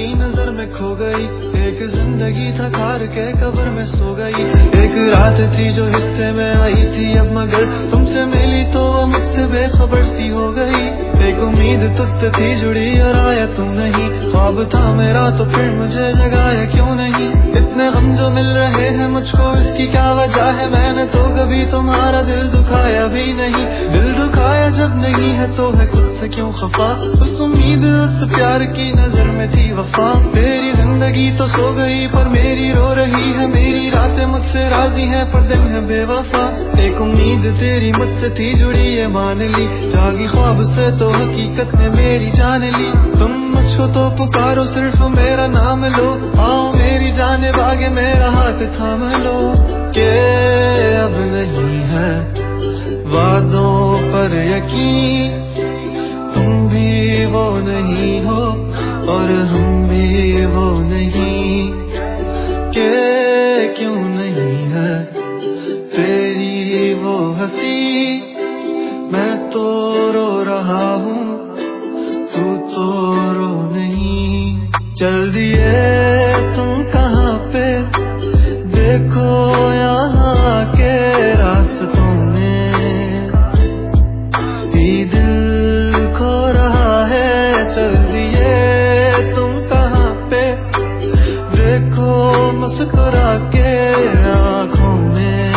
खो गई, एक जिंदगी था खार के कब्र में सो गई। एक रात थी जो हिस्से में आई थी अब, मगर तुमसे मिली तो वो मुझसे बेखबर सी हो गई। एक उम्मीद तुझसे थी जुड़ी और आया तू नहीं, ख्वाब था मेरा तो फिर मुझे जगाया क्यों नहीं। इतने गम जो मिल रहे हैं मुझको, इसकी क्या वजह है? मैंने तो कभी तुम्हारा दिल दुखाया भी नहीं। दिल दुखाया जब नहीं है तो है खुद से क्यों खफा? उस उम्मीद उस प्यार की नजर में थी वफा। तेरी जिंदगी तो सो गई पर मेरी रो रही है, मेरी रातें मुझसे राजी हैं पर दिन है बेवफा। एक उम्मीद तेरी मुझसे थी जुड़ी ये मान ली, जागी ख्वाब से तो हकीकत ने मेरी जान ली। तुम मुझको तो पुकारो सिर्फ मेरा नाम लो, आओ मेरी जाने बागे मेरा हाथ थाम लो। के अब नहीं है वादों पर यकीन, तुम भी वो नहीं हो और हम भी वो नहीं। के क्यों नहीं है तेरी वो हंसी, मैं तो रो रहा हूँ तू तो रो नहीं। चल दिए तुम कहाँ पे, देखो यहाँ के रास्तों में ये दिल खो रहा है। चल दिए तुम कहाँ पे, देखो मुस्कुरा के आँखों में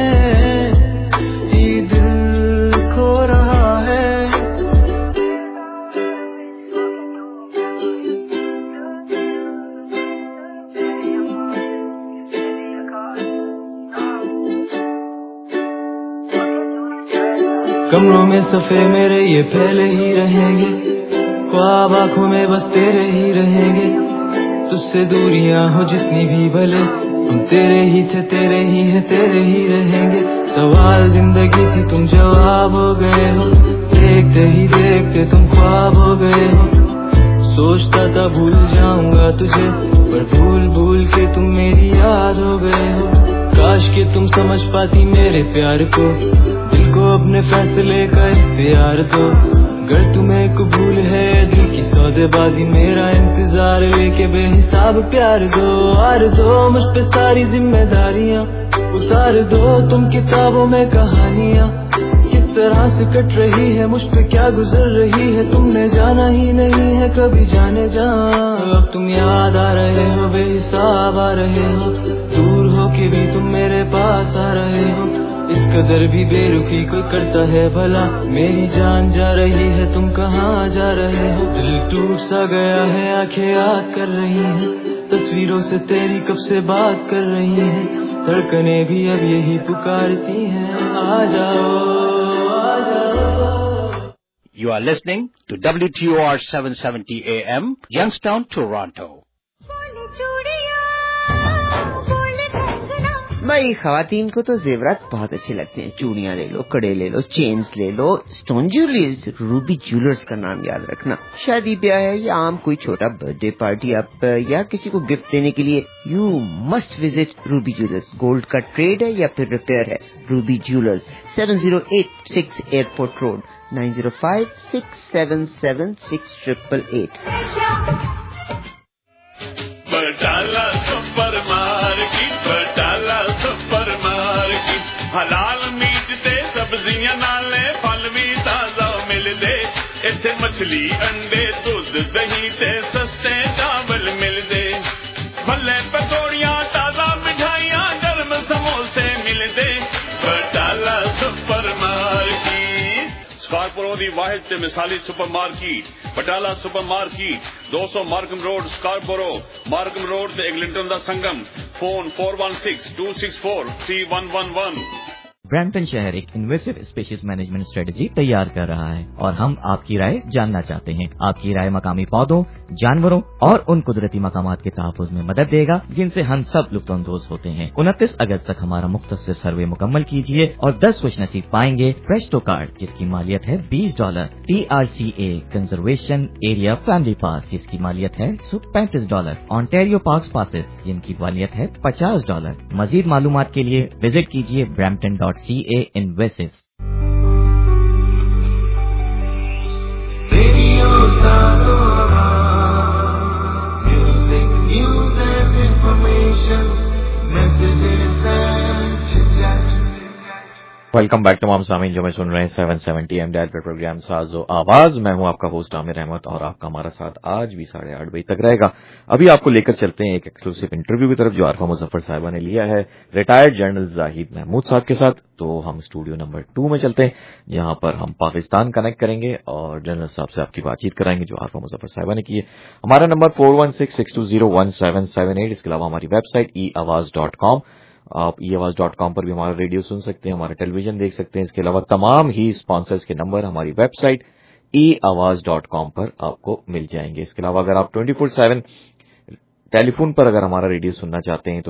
ये दिल खो रहा है। कमरों में सफे मेरे ये फैले ही रहेंगे, ख्वाब आँखों में बस तेरे ही रहेंगे। तुझसे दूरियां हो जितनी भी भले, हम तेरे ही थे तेरे ही हैं तेरे ही रहेंगे। सवाल जिंदगी थी तुम जवाब हो गए हो, देखते ही देखते तुम ख्वाब हो गए हो। सोचता था भूल जाऊंगा तुझे, पर भूल भूल के तुम मेरी याद हो गए हो। काश कि तुम समझ पाती मेरे प्यार को, दिल को अपने फैसले का इख्तियार दो। अगर तुम्हें कबूल है दिल की सौदेबाजी, मेरा इंतजार लेके बेहिसाब प्यार दो। आर दो मुझ पे सारी जिम्मेदारियां, उतार दो तुम किताबों में कहानियां। किस तरह से कट रही है मुझ पे क्या गुजर रही है, तुमने जाना ही नहीं है कभी जाने जा। अब तुम याद आ रहे हो बेहिसाब आ रहे हो, दूर हो के भी तुम मेरे पास आ रहे हो। इस कदर भी बेरुखी कोई करता है भला, मेरी जान जा रही है तुम कहाँ जा रहे हो। दिल टूट सा गया है आंखें याद कर रही हैं, तस्वीरों से तेरी कब से बात कर रही हैं। धड़कनें भी अब यही पुकारती हैं, आ जाओ आ जाओ। You are listening to WTOR 770 AM, Youngstown, Toronto. भाई खवातीन को तो जेवरात बहुत अच्छे लगते हैं, चूड़ियां ले लो, कड़े ले लो, चेन्स ले लो। स्टोन ज्वेलर्स, रूबी ज्वेलर्स का नाम याद रखना। शादी ब्याह है या आम कोई छोटा बर्थडे पार्टी आप या किसी को गिफ्ट देने के लिए, you must visit Ruby Jewellers. Gold का ट्रेड है या फिर रिपेयर है, Ruby Jewellers 7086 airport road 9056776888। Batala super market, Batala super market, हलाल मीट ते सब्जियां नाले फल भी ताजा मिलदे। इत्थे मछली अंडे दूध दही ते सस्ते चावल मिलदे। भले पकौड़ियां ताजा मिठाइयां गर्म समोसे मिलदे। बटाला सुपर मार्केट स्कारपोरो दी वाहिद ते मिसाली super market, Batala super market 200 Markham road Scarborough, Markham road ते एग्लिंटन दा संगम। फोन 4162643111। ब्रैम्पटन शहर एक इन्वेसिव स्पेशीज मैनेजमेंट स्ट्रेटजी तैयार कर रहा है और हम आपकी राय जानना चाहते हैं। आपकी राय मकामी पौधों, जानवरों और उन कुदरती मकामात के तहफ़्फ़ुज़ में मदद देगा जिनसे हम सब लुत्फ़अंदोज़ होते हैं। 29 अगस्त तक हमारा मुख्तसर सर्वे मुकम्मल कीजिए और 10 खुशनसीब पाएंगे प्रेस्टो कार्ड जिसकी मालियत है $20, TRCA conservation area family pass जिसकी मालियत है $35, ऑन्टेरियो पार्क्स पासेस जिनकी मालियत है $50। मजीद मालूमात के लिए विजिट कीजिए brampton.ca in Wessex. Radio Music welcome back तमाम सामीन जो मैं सुन रहे हैं 770 एमडीएल पर प्रोग्राम साजो आवाज। मैं हूं आपका होस्ट आमिर अहमद और आपका हमारा साथ आज भी 8:30 बजे तक रहेगा। अभी आपको लेकर चलते हैं एक एक्सक्लूसिव इंटरव्यू की तरफ जो आरफा मुजफ्फर साहिबा ने लिया है रिटायर्ड जनरल जाहिद महमूद साहब के साथ। तो हम स्टूडियो नंबर 2 में चलते हैं जहां पर हम पाकिस्तान कनेक्ट करेंगे और जनरल साहब से आपकी बातचीत कराएंगे जो आरफा मुजफ्फर साहिबा ने की है। हमारा नंबर 4166201778। इसके अलावा हमारी वेबसाइट eawaz.com, आप eawaz.com पर भी हमारा रेडियो सुन सकते हैं, हमारा टेलीविजन देख सकते हैं। इसके अलावा तमाम ही स्पॉन्सर्स के नंबर हमारी वेबसाइट eawaz.com पर आपको मिल जाएंगे। इसके अलावा अगर आप 24/7 टेलीफोन पर अगर हमारा रेडियो सुनना चाहते हैं तो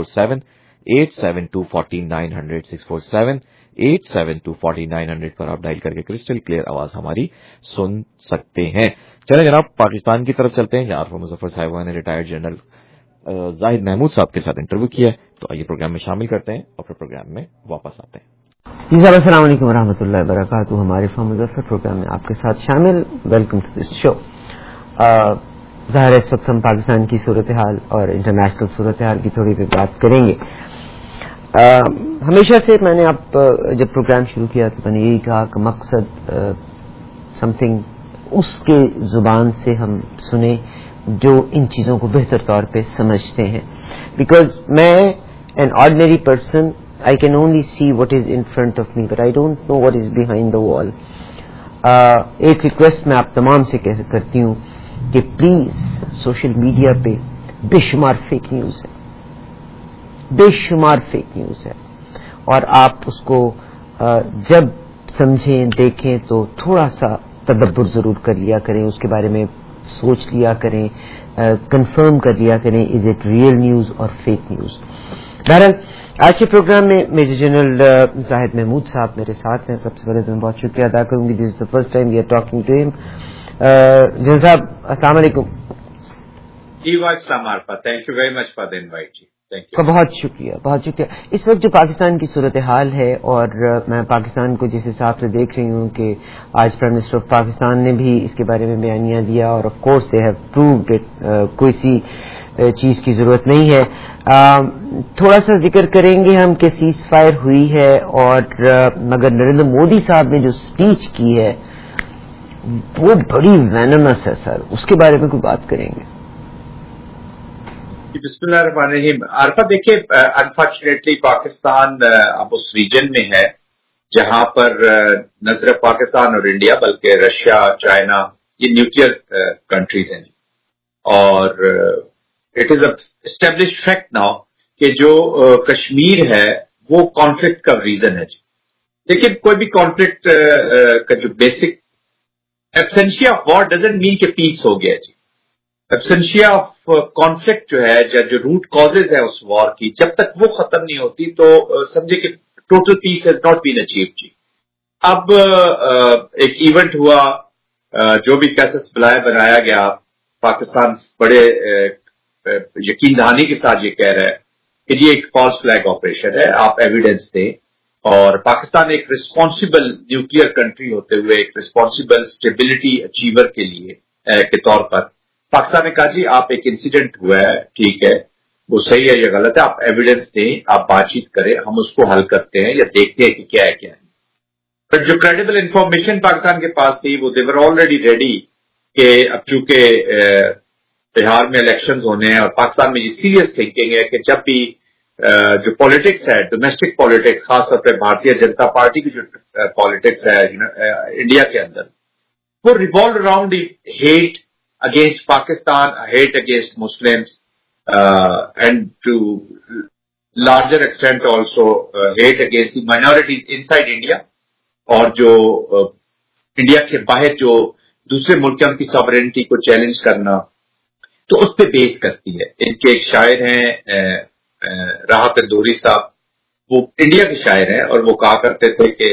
647-872-4900 647-872-4900 पर आप डायल करके क्रिस्टल क्लियर आवाज हमारी सुन सकते हैं। चलें जनाब, पाकिस्तान की तरफ चलते हैं। आरफा मुजफ्फर साहिबा ने रिटायर्ड जनरल जाहिद महमूद साहब के साथ इंटरव्यू किया है, तो आइए प्रोग्राम में शामिल करते हैं और फिर प्रोग्राम में वापस आते हैं। जी साहब, अस्सलाम वालेकुम रहमतुल्लाहि व बरकातहू। हमारे आरफा मुजफ्फर प्रोग्राम में आपके साथ शामिल, वेलकम टू दिस शो। ज़ाहिर है इस वक्त हम पाकिस्तान की सूरत हाल और इंटरनेशनल सूरत हाल की थोड़ी भी बात करेंगे। हमेशा से मैंने आप जब प्रोग्राम शुरू किया तो मैंने यही कहा कि मकसद समथिंग उसके जुबान से हम सुने जो इन चीज़ों को बेहतर तौर पे समझते हैं। बिकॉज मैं an ordinary person, I can only see what is in front of me but I don't know what is behind the wall. एक रिक्वेस्ट मैं आप तमाम से करती हूँ कि प्लीज सोशल मीडिया पे बेशुमार फेक न्यूज़ है, बेशुमार फेक न्यूज़ है, और आप उसको जब समझें देखें तो थोड़ा सा तदब्बर जरूर कर लिया करें, उसके बारे में सोच लिया करें, कंफर्म कर लिया करें इज इट रियल न्यूज़ और फेक न्यूज़। बहरहाल आज के प्रोग्राम में मेजर जनरल जाहिद महमूद साहब मेरे साथ हैं। सबसे पहले तो मैं बहुत शुक्रिया अदा करूंगी, this is the first time we are talking to him. General साहब अस्सलाम वालेकुम। जी वालेकुम Arfa, thank you very much for the invite जी, थैंक यू। बहुत शुक्रिया, बहुत शुक्रिया। इस वक्त जो पाकिस्तान की सूरत हाल है और मैं पाकिस्तान को जिस हिसाब से देख रही हूँ कि आज प्राइम मिनिस्टर ऑफ पाकिस्तान ने भी इसके बारे में बयानिया दिया और of course they have proved it, कोई सी चीज की जरूरत नहीं है। थोड़ा सा जिक्र करेंगे हम कि सीज फायर हुई है और मगर नरेंद्र मोदी साहब ने जो स्पीच की है वो बड़ी वेनमस है सर, उसके बारे में कोई बात करेंगे? बिस्मिल्लाहिर्रहमानिर्रहीम। आरफा देखिए, अनफॉर्चुनेटली पाकिस्तान अब उस रीजन में है जहां पर न सिर्फ पाकिस्तान और इंडिया बल्कि रशिया, चाइना, ये न्यूक्लियर कंट्रीज हैं और it is establish fact now कि जो कश्मीर है वो कॉन्फ्लिक्ट का रीजन है जी। देखिए, कोई भी कॉन्फ्लिक्ट का जो basic absentia of war doesn't mean कि पीस हो गया जी। एब्सेंशिया ऑफ कॉन्फ्लिक्ट जो है, जो रूट कॉजेज है उस वॉर की, जब तक वो खत्म नहीं होती तो समझे कि total peace has not been achieved जी। अब एक इवेंट हुआ, जो भी कैसेस बनाया गया, पाकिस्तान बड़े यकीन दहानी के साथ ये कह रहा है कि ये एक फॉल्स फ्लैग ऑपरेशन है, आप एविडेंस दें। और पाकिस्तान एक रिस्पॉन्सिबल न्यूक्लियर कंट्री होते हुए एक रिस्पॉन्सिबल स्टेबिलिटी अचीवर के लिए के तौर पर पाकिस्तान ने कहा जी आप एक इंसिडेंट हुआ है, ठीक है, वो सही है या गलत है, आप एविडेंस दें, आप बातचीत करें, हम उसको हल करते हैं या देखते हैं कि क्या है क्या है। पर जो क्रेडिबल इंफॉर्मेशन पाकिस्तान के पास थी वो देवर ऑलरेडी रेडी कि अब चूंकि बिहार में इलेक्शंस होने हैं और पाकिस्तान में ये सीरियस थिंकिंग है कि जब भी जो पॉलिटिक्स है, डोमेस्टिक पॉलिटिक्स, खासतौर पर भारतीय जनता पार्टी की जो पॉलिटिक्स है इंडिया के अंदर, वो revolve around hate against Pakistan, hate against Muslims and to larger extent also hate against the minorities inside India, और जो इंडिया के बाहर जो दूसरे मुल्कों की सॉवरेनिटी को चैलेंज करना, तो उस पर बेस करती है। इनके एक शायर हैं राहत अंदूरी साहब, वो इंडिया के शायर हैं और वो कहा करते थे कि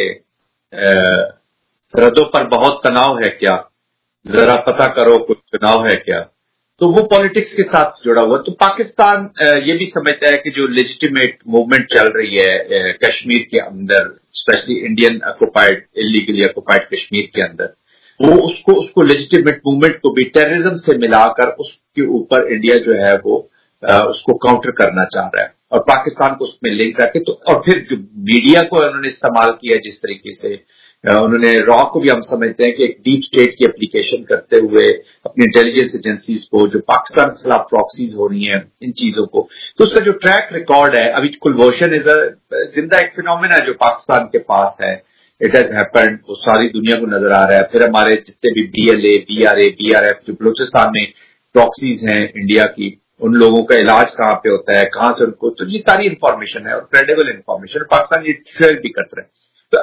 सरहदों पर बहुत तनाव है क्या, जरा पता करो कुछ चुनाव है क्या। तो वो पॉलिटिक्स के साथ जुड़ा हुआ। तो पाकिस्तान ये भी समझता है कि जो लेजिटिमेट मूवमेंट चल रही है कश्मीर के अंदर, specially Indian occupied, illegally occupied Kashmir के अंदर, वो उसको लेजिटिमेट मूवमेंट को भी टेररिज्म से मिलाकर उसके ऊपर इंडिया जो है वो उसको काउंटर करना चाह रहा है। और पाकिस्तान को उसमें लिंक करके, तो और फिर जो मीडिया को उन्होंने इस्तेमाल किया जिस तरीके से उन्होंने रॉ को भी हम समझते हैं कि एक डीप स्टेट की एप्लीकेशन करते हुए अपनी इंटेलिजेंस एजेंसीज को जो पाकिस्तान के खिलाफ प्रॉक्सीज हो रही हैं इन चीजों को, तो उसका जो ट्रैक रिकॉर्ड है, अभी कुलभूषण इज अ जिंदा एक फिनोमेना जो पाकिस्तान के पास है, इट हैज हैपेंड, वो सारी दुनिया को नजर आ रहा है। फिर हमारे जितने भी BLA, BRA, BRF जो बलूचिस्तान में प्रॉक्सीज हैं इंडिया की, उन लोगों का इलाज कहाँ पे होता है, कहाँ से उनको, तो ये सारी इंफॉर्मेशन है और क्रेडिबल इंफॉर्मेशन पाकिस्तान ये शेयर भी करता है। तो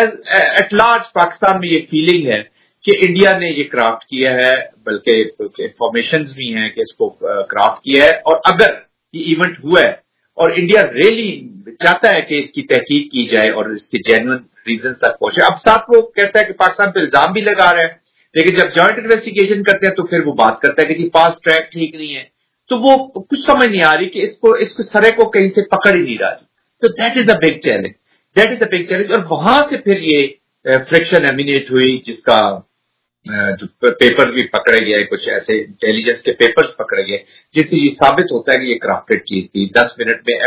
एट लार्ज पाकिस्तान में ये फीलिंग है कि इंडिया ने ये क्राफ्ट किया है, बल्कि इंफॉर्मेशन भी हैं कि इसको क्राफ्ट किया है, और अगर ये इवेंट हुआ है और इंडिया रियली चाहता है कि इसकी तहकीक की जाए और इसके जेन्युइन रीजन तक पहुंचे। अब साथ वो कहता है कि पाकिस्तान पे इल्जाम भी लगा रहा है, लेकिन जब जॉइंट इन्वेस्टिगेशन करते हैं तो फिर वो बात करता है कि जी पास्ट ट्रैक ठीक नहीं है, तो वो कुछ समझ नहीं आ रही कि इसको सरे को कहीं से पकड़ ही नहीं रहा। तो that is a big challenge, that is a big challenge. और वहां से फिर ये फ्रिक्शन एमिनेट हुई, जिसका जो पेपर्स भी पकड़े गए, कुछ ऐसे इंटेलिजेंस के पेपर्स पकड़े गए जिससे ये साबित होता है कि ये क्राफ्टेड चीज थी। 10 मिनट में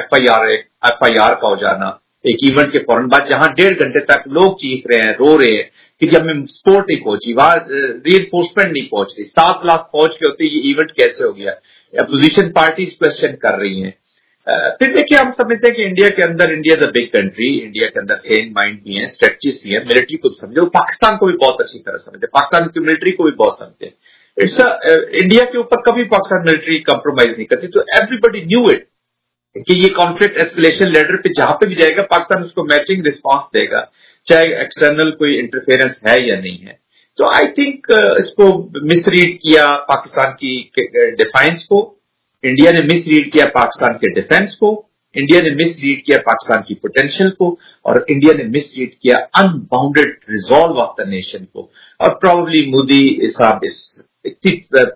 FIR का हो जाना एक इवेंट के फौरन बाद, जहां 1.5 घंटे तक लोग चीख रहे हैं, रो रहे हैं कि जब में सपोर्ट नहीं पहुंची, वहां रीइंफोर्समेंट नहीं पहुंच रही, 7 लाख फौज के होते ये इवेंट कैसे हो गया, अपोजिशन पार्टीज क्वेश्चन कर रही हैं। फिर देखिए हम समझते हैं कि इंडिया के अंदर, India is a big country, India के अंदर सेन माइंड भी है, स्ट्रेटजीज भी है, मिलिट्री को समझे, और पाकिस्तान को भी बहुत अच्छी तरह समझते, पाकिस्तान की मिलिट्री को भी बहुत समझते हैं। इट्स इंडिया के ऊपर कभी पाकिस्तान मिलिट्री कंप्रोमाइज नहीं करती, तो एवरीबडी न्यू इट कि ये कॉन्फ्लिक्ट एस्केलेशन लेडर पे जहां पे भी जाएगा पाकिस्तान उसको मैचिंग रिस्पांस देगा, चाहे एक्सटर्नल कोई इंटरफेरेंस है या नहीं है। तो आई थिंक इसको मिसरीड किया पाकिस्तान की डिफेंस को, इंडिया ने मिसरीड किया पाकिस्तान के डिफेंस को, इंडिया ने मिसरीड किया पाकिस्तान की पोटेंशियल को, और इंडिया ने मिसरीड किया unbounded resolve of the nation को। और प्रोबेबली मोदी साहब इतनी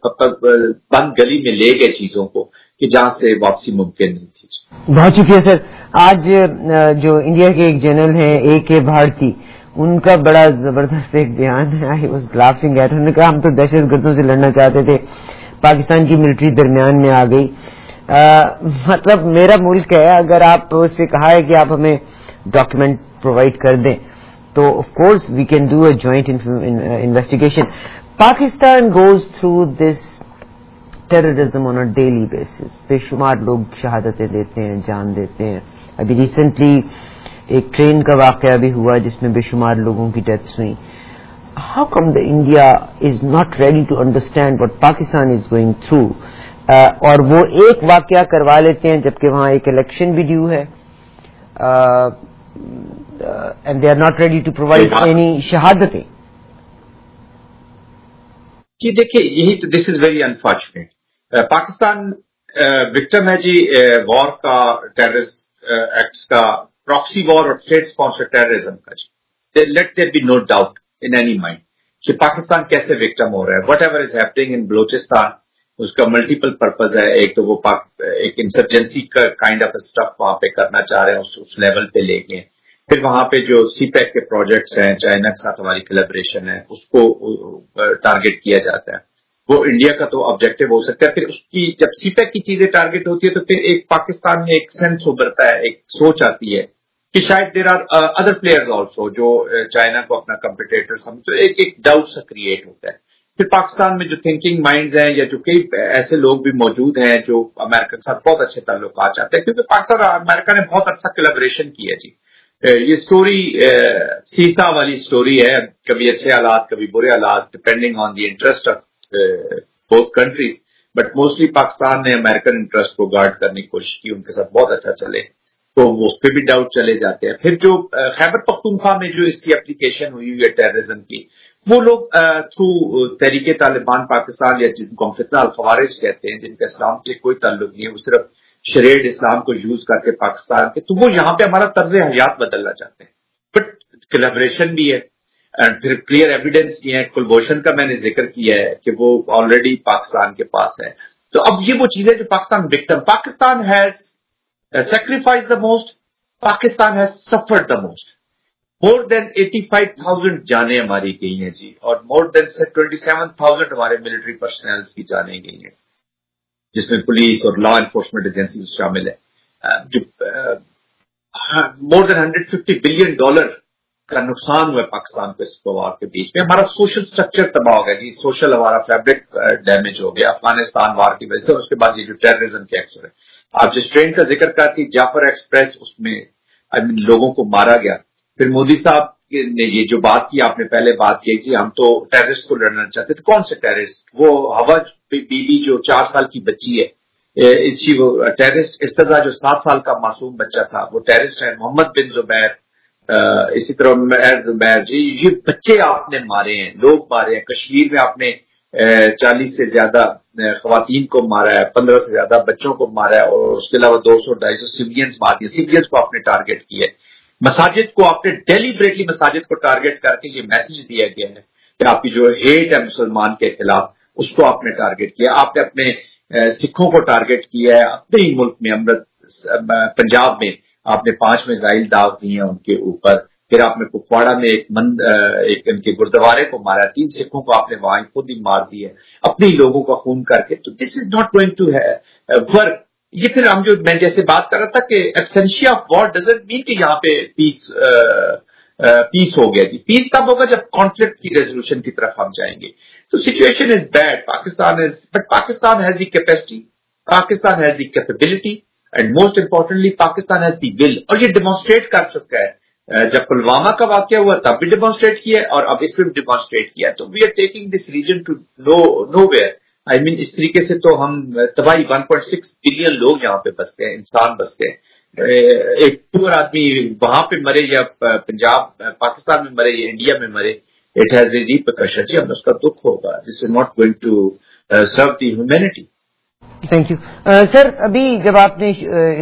बंद गली में ले गए चीजों को कि जहां से वापसी मुमकिन नहीं थी। बहुत शुक्रिया सर। आज जो इंडिया के एक जनरल हैं AK भारती, उनका बड़ा जबरदस्त एक बयान है। आई वाज लाफिंग एट, उन्होंने कहा हम तो दहशतगर्दों से लड़ना चाहते थे, पाकिस्तान की मिलिट्री दरमियान में आ गई। मतलब मेरा मुल्क है, अगर आप उससे कहा है कि आप हमें डॉक्यूमेंट प्रोवाइड कर दें तो of course we can do a joint investigation. Pakistan goes through this terrorism on a daily basis, बेशुमार लोग शहादतें देते हैं, जान देते हैं। अभी रिसेंटली एक ट्रेन का वाकया भी हुआ जिसमें बेशुमार लोगों की डेथ्स हुई। How come the India is not ready to understand what Pakistan is going through, और वो एक वाकया करवा लेते हैं जबकि वहां एक इलेक्शन भी ड्यू है, and they are not ready to provide any शहादतें। कि देखिए यही तो, this is very unfortunate. Pakistan victim है जी वॉर का, टेररिस्ट एक्ट्स का, प्रॉक्सी वॉर और स्टेट स्पॉन्सर टेररिज्म का जी। Let there be no doubt in any mind कि पाकिस्तान कैसे विक्टिम हो रहा है। Whatever is happening in Balochistan, उसका मल्टीपल पर्पज है। एक तो वो एक इंसर्जेंसी का काइंड ऑफ स्टफ वहां पे करना चाह रहे हैं, उस लेवल पे लेके। फिर वहां पे जो CPEC के प्रोजेक्ट्स हैं, चाइना के साथ हमारी कोलैबोरेशन है, उसको टारगेट किया जाता है। वो इंडिया का तो ऑब्जेक्टिव हो सकता है। फिर उसकी जब CPEC की चीजें टारगेट होती है तो फिर एक पाकिस्तान में एक सेंस उभरता है, एक सोच आती है कि शायद there are other players also जो चाइना को अपना कंपिटिटर समझते, तो एक डाउट सा क्रिएट होता है। फिर पाकिस्तान में जो थिंकिंग माइंड्स हैं या जो कई ऐसे लोग भी मौजूद हैं जो अमेरिका के साथ बहुत अच्छे ताल्लुकात चाहते हैं, क्योंकि पाकिस्तान अमेरिका ने बहुत अच्छा कोलैबोरेशन किया जी। ये स्टोरी सीसा वाली स्टोरी है, कभी अच्छे हालात कभी बुरे हालात, depending on the interest of both countries, but mostly Pakistan ने अमेरिकन इंटरेस्ट को गार्ड करने की कोशिश की, उनके साथ बहुत अच्छा चले, तो उस पर भी डाउट चले जाते हैं। फिर जो खैबर पख्तूनख्वा में जो इसकी एप्लीकेशन हुई है टेररिज्म की, वो लोग थ्रू तहरीके तालिबान पाकिस्तान या जिनको हम फितना अल खवारिज कहते हैं, जिनका इस्लाम से कोई ताल्लुक नहीं है, वो सिर्फ शरीयत इस्लाम को यूज करके पाकिस्तान के, तो वो यहाँ पे हमारा तर्ज हयात बदलना चाहते हैं। बट कोलैबोरेशन भी है, फिर क्लियर एविडेंस भी है। कुलभूषण का मैंने जिक्र किया है कि वो ऑलरेडी पाकिस्तान के पास है। तो अब ये वो चीजें जो Pakistan victim, Pakistan has sacrificed the most, Pakistan has suffered the most. More than 85,000 जानें हमारी गई हैं जी, और more than 27,000 हमारे मिलिट्री पर्सनल्स की जानें गई हैं, जिसमें पुलिस और लॉ एनफोर्समेंट एजेंसीज शामिल है। جو more than $150 billion کا نقصان ہوا ہے پاکستان کو اس وار کے بیچ میں. ہمارا سوشل سٹرکچر تباہ ہو گیا جی, سوشل ہمارا فیبرک ڈیمیج ہو گیا افغانستان وار کی وجہ سے. اس کے بعد یہ جو ٹیررزم کے ایکٹر ہے, آپ جس ٹرین کا ذکر کرتی جعفر ایکسپریس, اس میں لوگوں کو مارا گیا. پھر مودی صاحب نے یہ جو بات کی, آپ نے پہلے بات کی تھی ہم تو ٹیررسٹ کو لڑنا چاہتے تھے. کون سے ٹیررسٹ؟ وہ ہوا بی بی جو 4 سال کی بچی ہے, اسی وہ ٹیررسٹ. ارتضیٰ جو 7 سال کا معصوم بچہ تھا وہ ٹیررسٹ ہے. محمد بن زبیر, اسی طرح زبیر جی, یہ بچے آپ نے مارے ہیں, لوگ مارے ہیں. کشمیر میں آپ نے 40 سے زیادہ خواتین کو مارا ہے, 15 سے زیادہ بچوں کو مارا ہے, اور اس کے علاوہ 200-250 سیویلینز مار دیے. سیویلینز کو آپ نے ٹارگٹ کیا ہے. مساجد کو آپ نے ڈیلیبریٹلی مساجد کو ٹارگٹ کر کے یہ میسج دیا گیا ہے کہ آپ کی جو ہیٹ ہے مسلمان کے خلاف اس کو آپ نے ٹارگٹ کیا. آپ نے اپنے سکھوں کو ٹارگٹ کیا ہے. اپنے ہی ملک میں پنجاب میں آپ نے 5 میزائل داغ دی ہیں ان کے اوپر. پھر آپ نے کپواڑہ میں ایک ان کے گردوارے کو مارا. 3 سکھوں کو آپ نے وہاں خود ہی مار دی ہے اپنے ہی لوگوں کا خون کر کے. تو this is not going to work. یہ پھر ہم جو میں جیسے بات کر رہا تھا کہ ایبسینشیا آف وار ڈزنٹ مین کہ یہاں پہ پیس ہو گیا جی. پیس تب ہوگا جب کانفلکٹ کی ریزولوشن کی طرف ہم جائیں گے. تو situation is bad. Pakistan has the capacity, Pakistan has the capability, and most importantly Pakistan has the will. اور یہ ڈیمانسٹریٹ کر چکا ہے. جب پلوامہ کا واقعہ ہوا تب بھی ڈیمانسٹریٹ کیا اور اب اس میں بھی ڈیمانسٹریٹ کیا. تو we are taking this region to nowhere. I mean اس طریقے سے تو ہم تباہی 1.6 بلین لوگ یہاں پہ بستے ہیں, انسان بستے ہیں. ایک پور آدمی وہاں پہ مرے یا پنجاب پاکستان میں مرے یا انڈیا میں مرے, اٹ ہیز اے ریپرکشن. جی ہم اس کا دکھ ہوگا. This is not going to serve the humanity. Thank you sir. ابھی جب آپ نے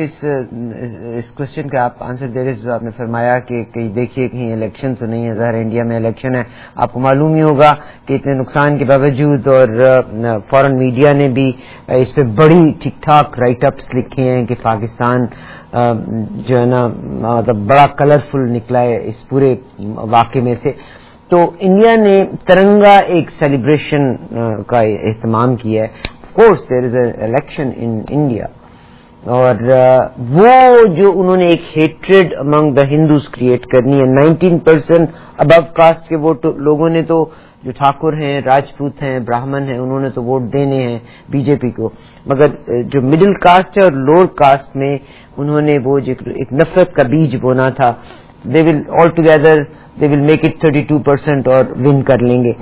اس کوشچن کا آپ آنسر دے رہے تھے تو آپ نے فرمایا کہ کہیں دیکھیے کہیں الیکشن تو نہیں ہے. ظاہر انڈیا میں الیکشن ہے, آپ کو معلوم ہی ہوگا کہ اتنے نقصان کے باوجود اور فورن میڈیا نے بھی اس پہ بڑی ٹھیک ٹھاک رائٹ اپس لکھے ہیں کہ پاکستان جو ہے نا مطلب بڑا کلرفل نکلا ہے اس پورے واقعے میں سے. تو انڈیا نے ترنگا ایک سیلیبریشن کا اہتمام کیا ہے. Of course, there is an election in India. اور وہ جو انہوں نے ایک hatred among the Hindus create کرنی ہے. 19% ابو کاسٹ کے ووٹ لوگوں نے تو, جو ٹھاکر ہیں, راجپوت ہیں, براہمن ہیں, انہوں نے تو ووٹ دینے ہیں بی جے پی کو. مگر جو مڈل کاسٹ ہے اور لوور کاسٹ میں انہوں نے وہ جو ایک نفرت کا بیج بونا تھا, they will all together they will make it 32% اور ون کر لیں گے.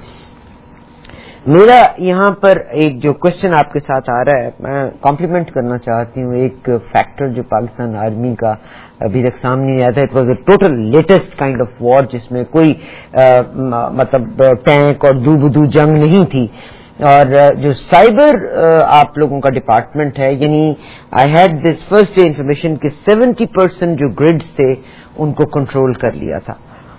میرا یہاں پر ایک جو کوشچن آپ کے ساتھ آ رہا ہے, میں کمپلیمنٹ کرنا چاہتی ہوں ایک فیکٹر جو پاکستان آرمی کا ابھی تک سامنے نہیں آیا تھا. It was a total latest kind of war جس میں کوئی مطلب ٹینک اور دو بدو جنگ نہیں تھی. اور جو سائبر آپ لوگوں کا ڈپارٹمنٹ ہے, یعنی I had this first day information کہ 70% جو گریڈز تھے ان کو کنٹرول کر لیا تھا.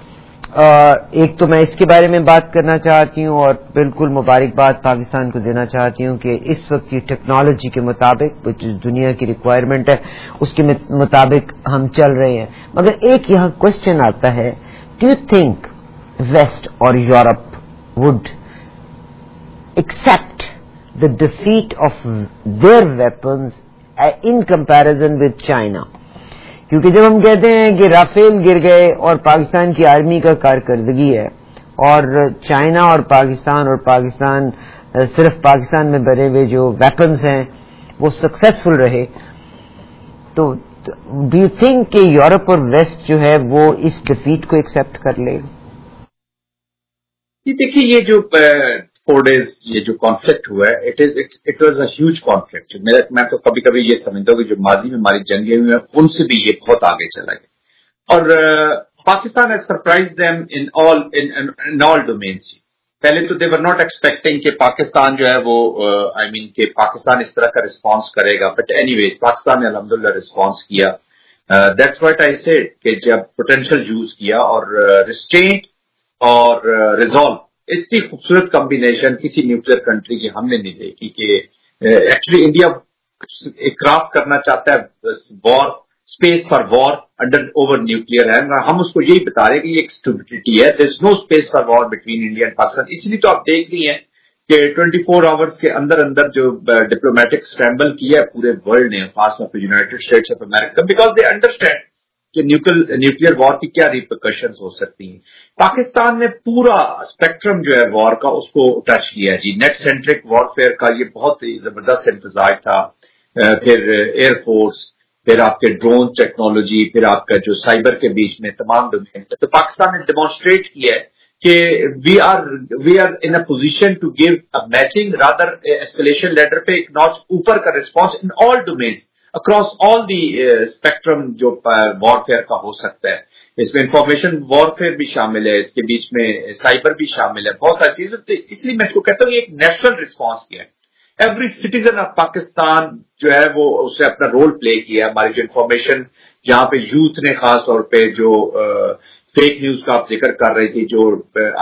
ایک تو میں اس کے بارے میں بات کرنا چاہتی ہوں اور بالکل مبارکباد پاکستان کو دینا چاہتی ہوں کہ اس وقت کی ٹیکنالوجی کے مطابق جو دنیا کی ریکوائرمنٹ ہے اس کے مطابق ہم چل رہے ہیں. مگر ایک یہاں کوشچن آتا ہے, ڈو یو تھنک ویسٹ اور Europe would accept the defeat of their weapons in comparison with China? کیونکہ جب ہم کہتے ہیں کہ رافیل گر گئے اور پاکستان کی آرمی کا کارکردگی ہے, اور چائنا اور پاکستان صرف پاکستان میں بنے ہوئے جو ویپنز ہیں وہ سکسیسفل رہے, تو ڈو یو تھنک کہ یورپ اور ویسٹ جو ہے وہ اس ڈیفیٹ کو ایکسپٹ کر لے؟ دیکھیے یہ جو 4 days یہ جو کانفلکٹ ہوا ہے, it was a huge conflict. میں تو کبھی کبھی یہ سمجھتا ہوں کہ جو ماضی میں ہماری جنگیں ہوئی ہیں ان سے بھی یہ بہت آگے چلا گیا. اور Pakistan has surprised them in all domains. پہلے تو دے ور ناٹ ایکسپیکٹنگ کہ پاکستان جو ہے وہ آئی مین کہ پاکستان اس طرح کا رسپانس کرے گا, بٹ اینی ویز پاکستان نے الحمدللہ رسپانس کیا. دیٹس واٹ آئی سیڈ کہ جب پوٹینشیل یوز کیا اور ریسٹرینٹ اور ریزالو, اتنی خوبصورت کمبینیشن کسی نیوکلیر کنٹری کی ہم نے نہیں دیکھی. کہ ایکچولی انڈیا کرافٹ کرنا چاہتا ہے war, space for war under over nuclear ہے. ہم اس کو یہی بتا رہے ہیں کہ یہ ایک اسٹوپڈیٹی ہے. There is no space for war between India and Pakistan. اس لیے تو آپ دیکھ رہی ہیں کہ 24 آورز کے اندر اندر جو ڈپلومیٹک اسکرامبل کیا ہے پورے ورلڈ نے، خاص طور پہ United States of America, because they understand کہ نیوکلیئر وار کی کیا ریپرکشنز ہو سکتی ہیں. پاکستان نے پورا اسپیکٹرم جو ہے وار کا اس کو ٹچ کیا جی. نیٹ سینٹرک وارفیئر کا یہ بہت ہی زبردست امتزاج تھا، پھر ایئر فورس، پھر آپ کے ڈرون ٹیکنالوجی، پھر آپ کا جو سائبر کے بیچ میں تمام ڈومین. تو پاکستان نے ڈیمانسٹریٹ کیا ہے کہ we are in a position to give a matching rather escalation ladder پہ ایک ناچ اوپر کا response in all domains across all the spectrum جو وارفیئر کا ہو سکتا ہے. اس میں انفارمیشن وارفیئر بھی شامل ہے، اس کے بیچ میں سائبر بھی شامل ہے، بہت ساری چیزیں. اس لیے میں اس کو کہتا ہوں یہ ایک نیشنل ریسپانس کیا ہے. ایوری سٹیزن آف پاکستان جو ہے وہ اس نے اپنا رول پلے کیا. ہماری جو انفارمیشن جہاں پہ یوتھ نے خاص طور پہ جو فیک نیوز کا آپ ذکر کر رہی تھی، جو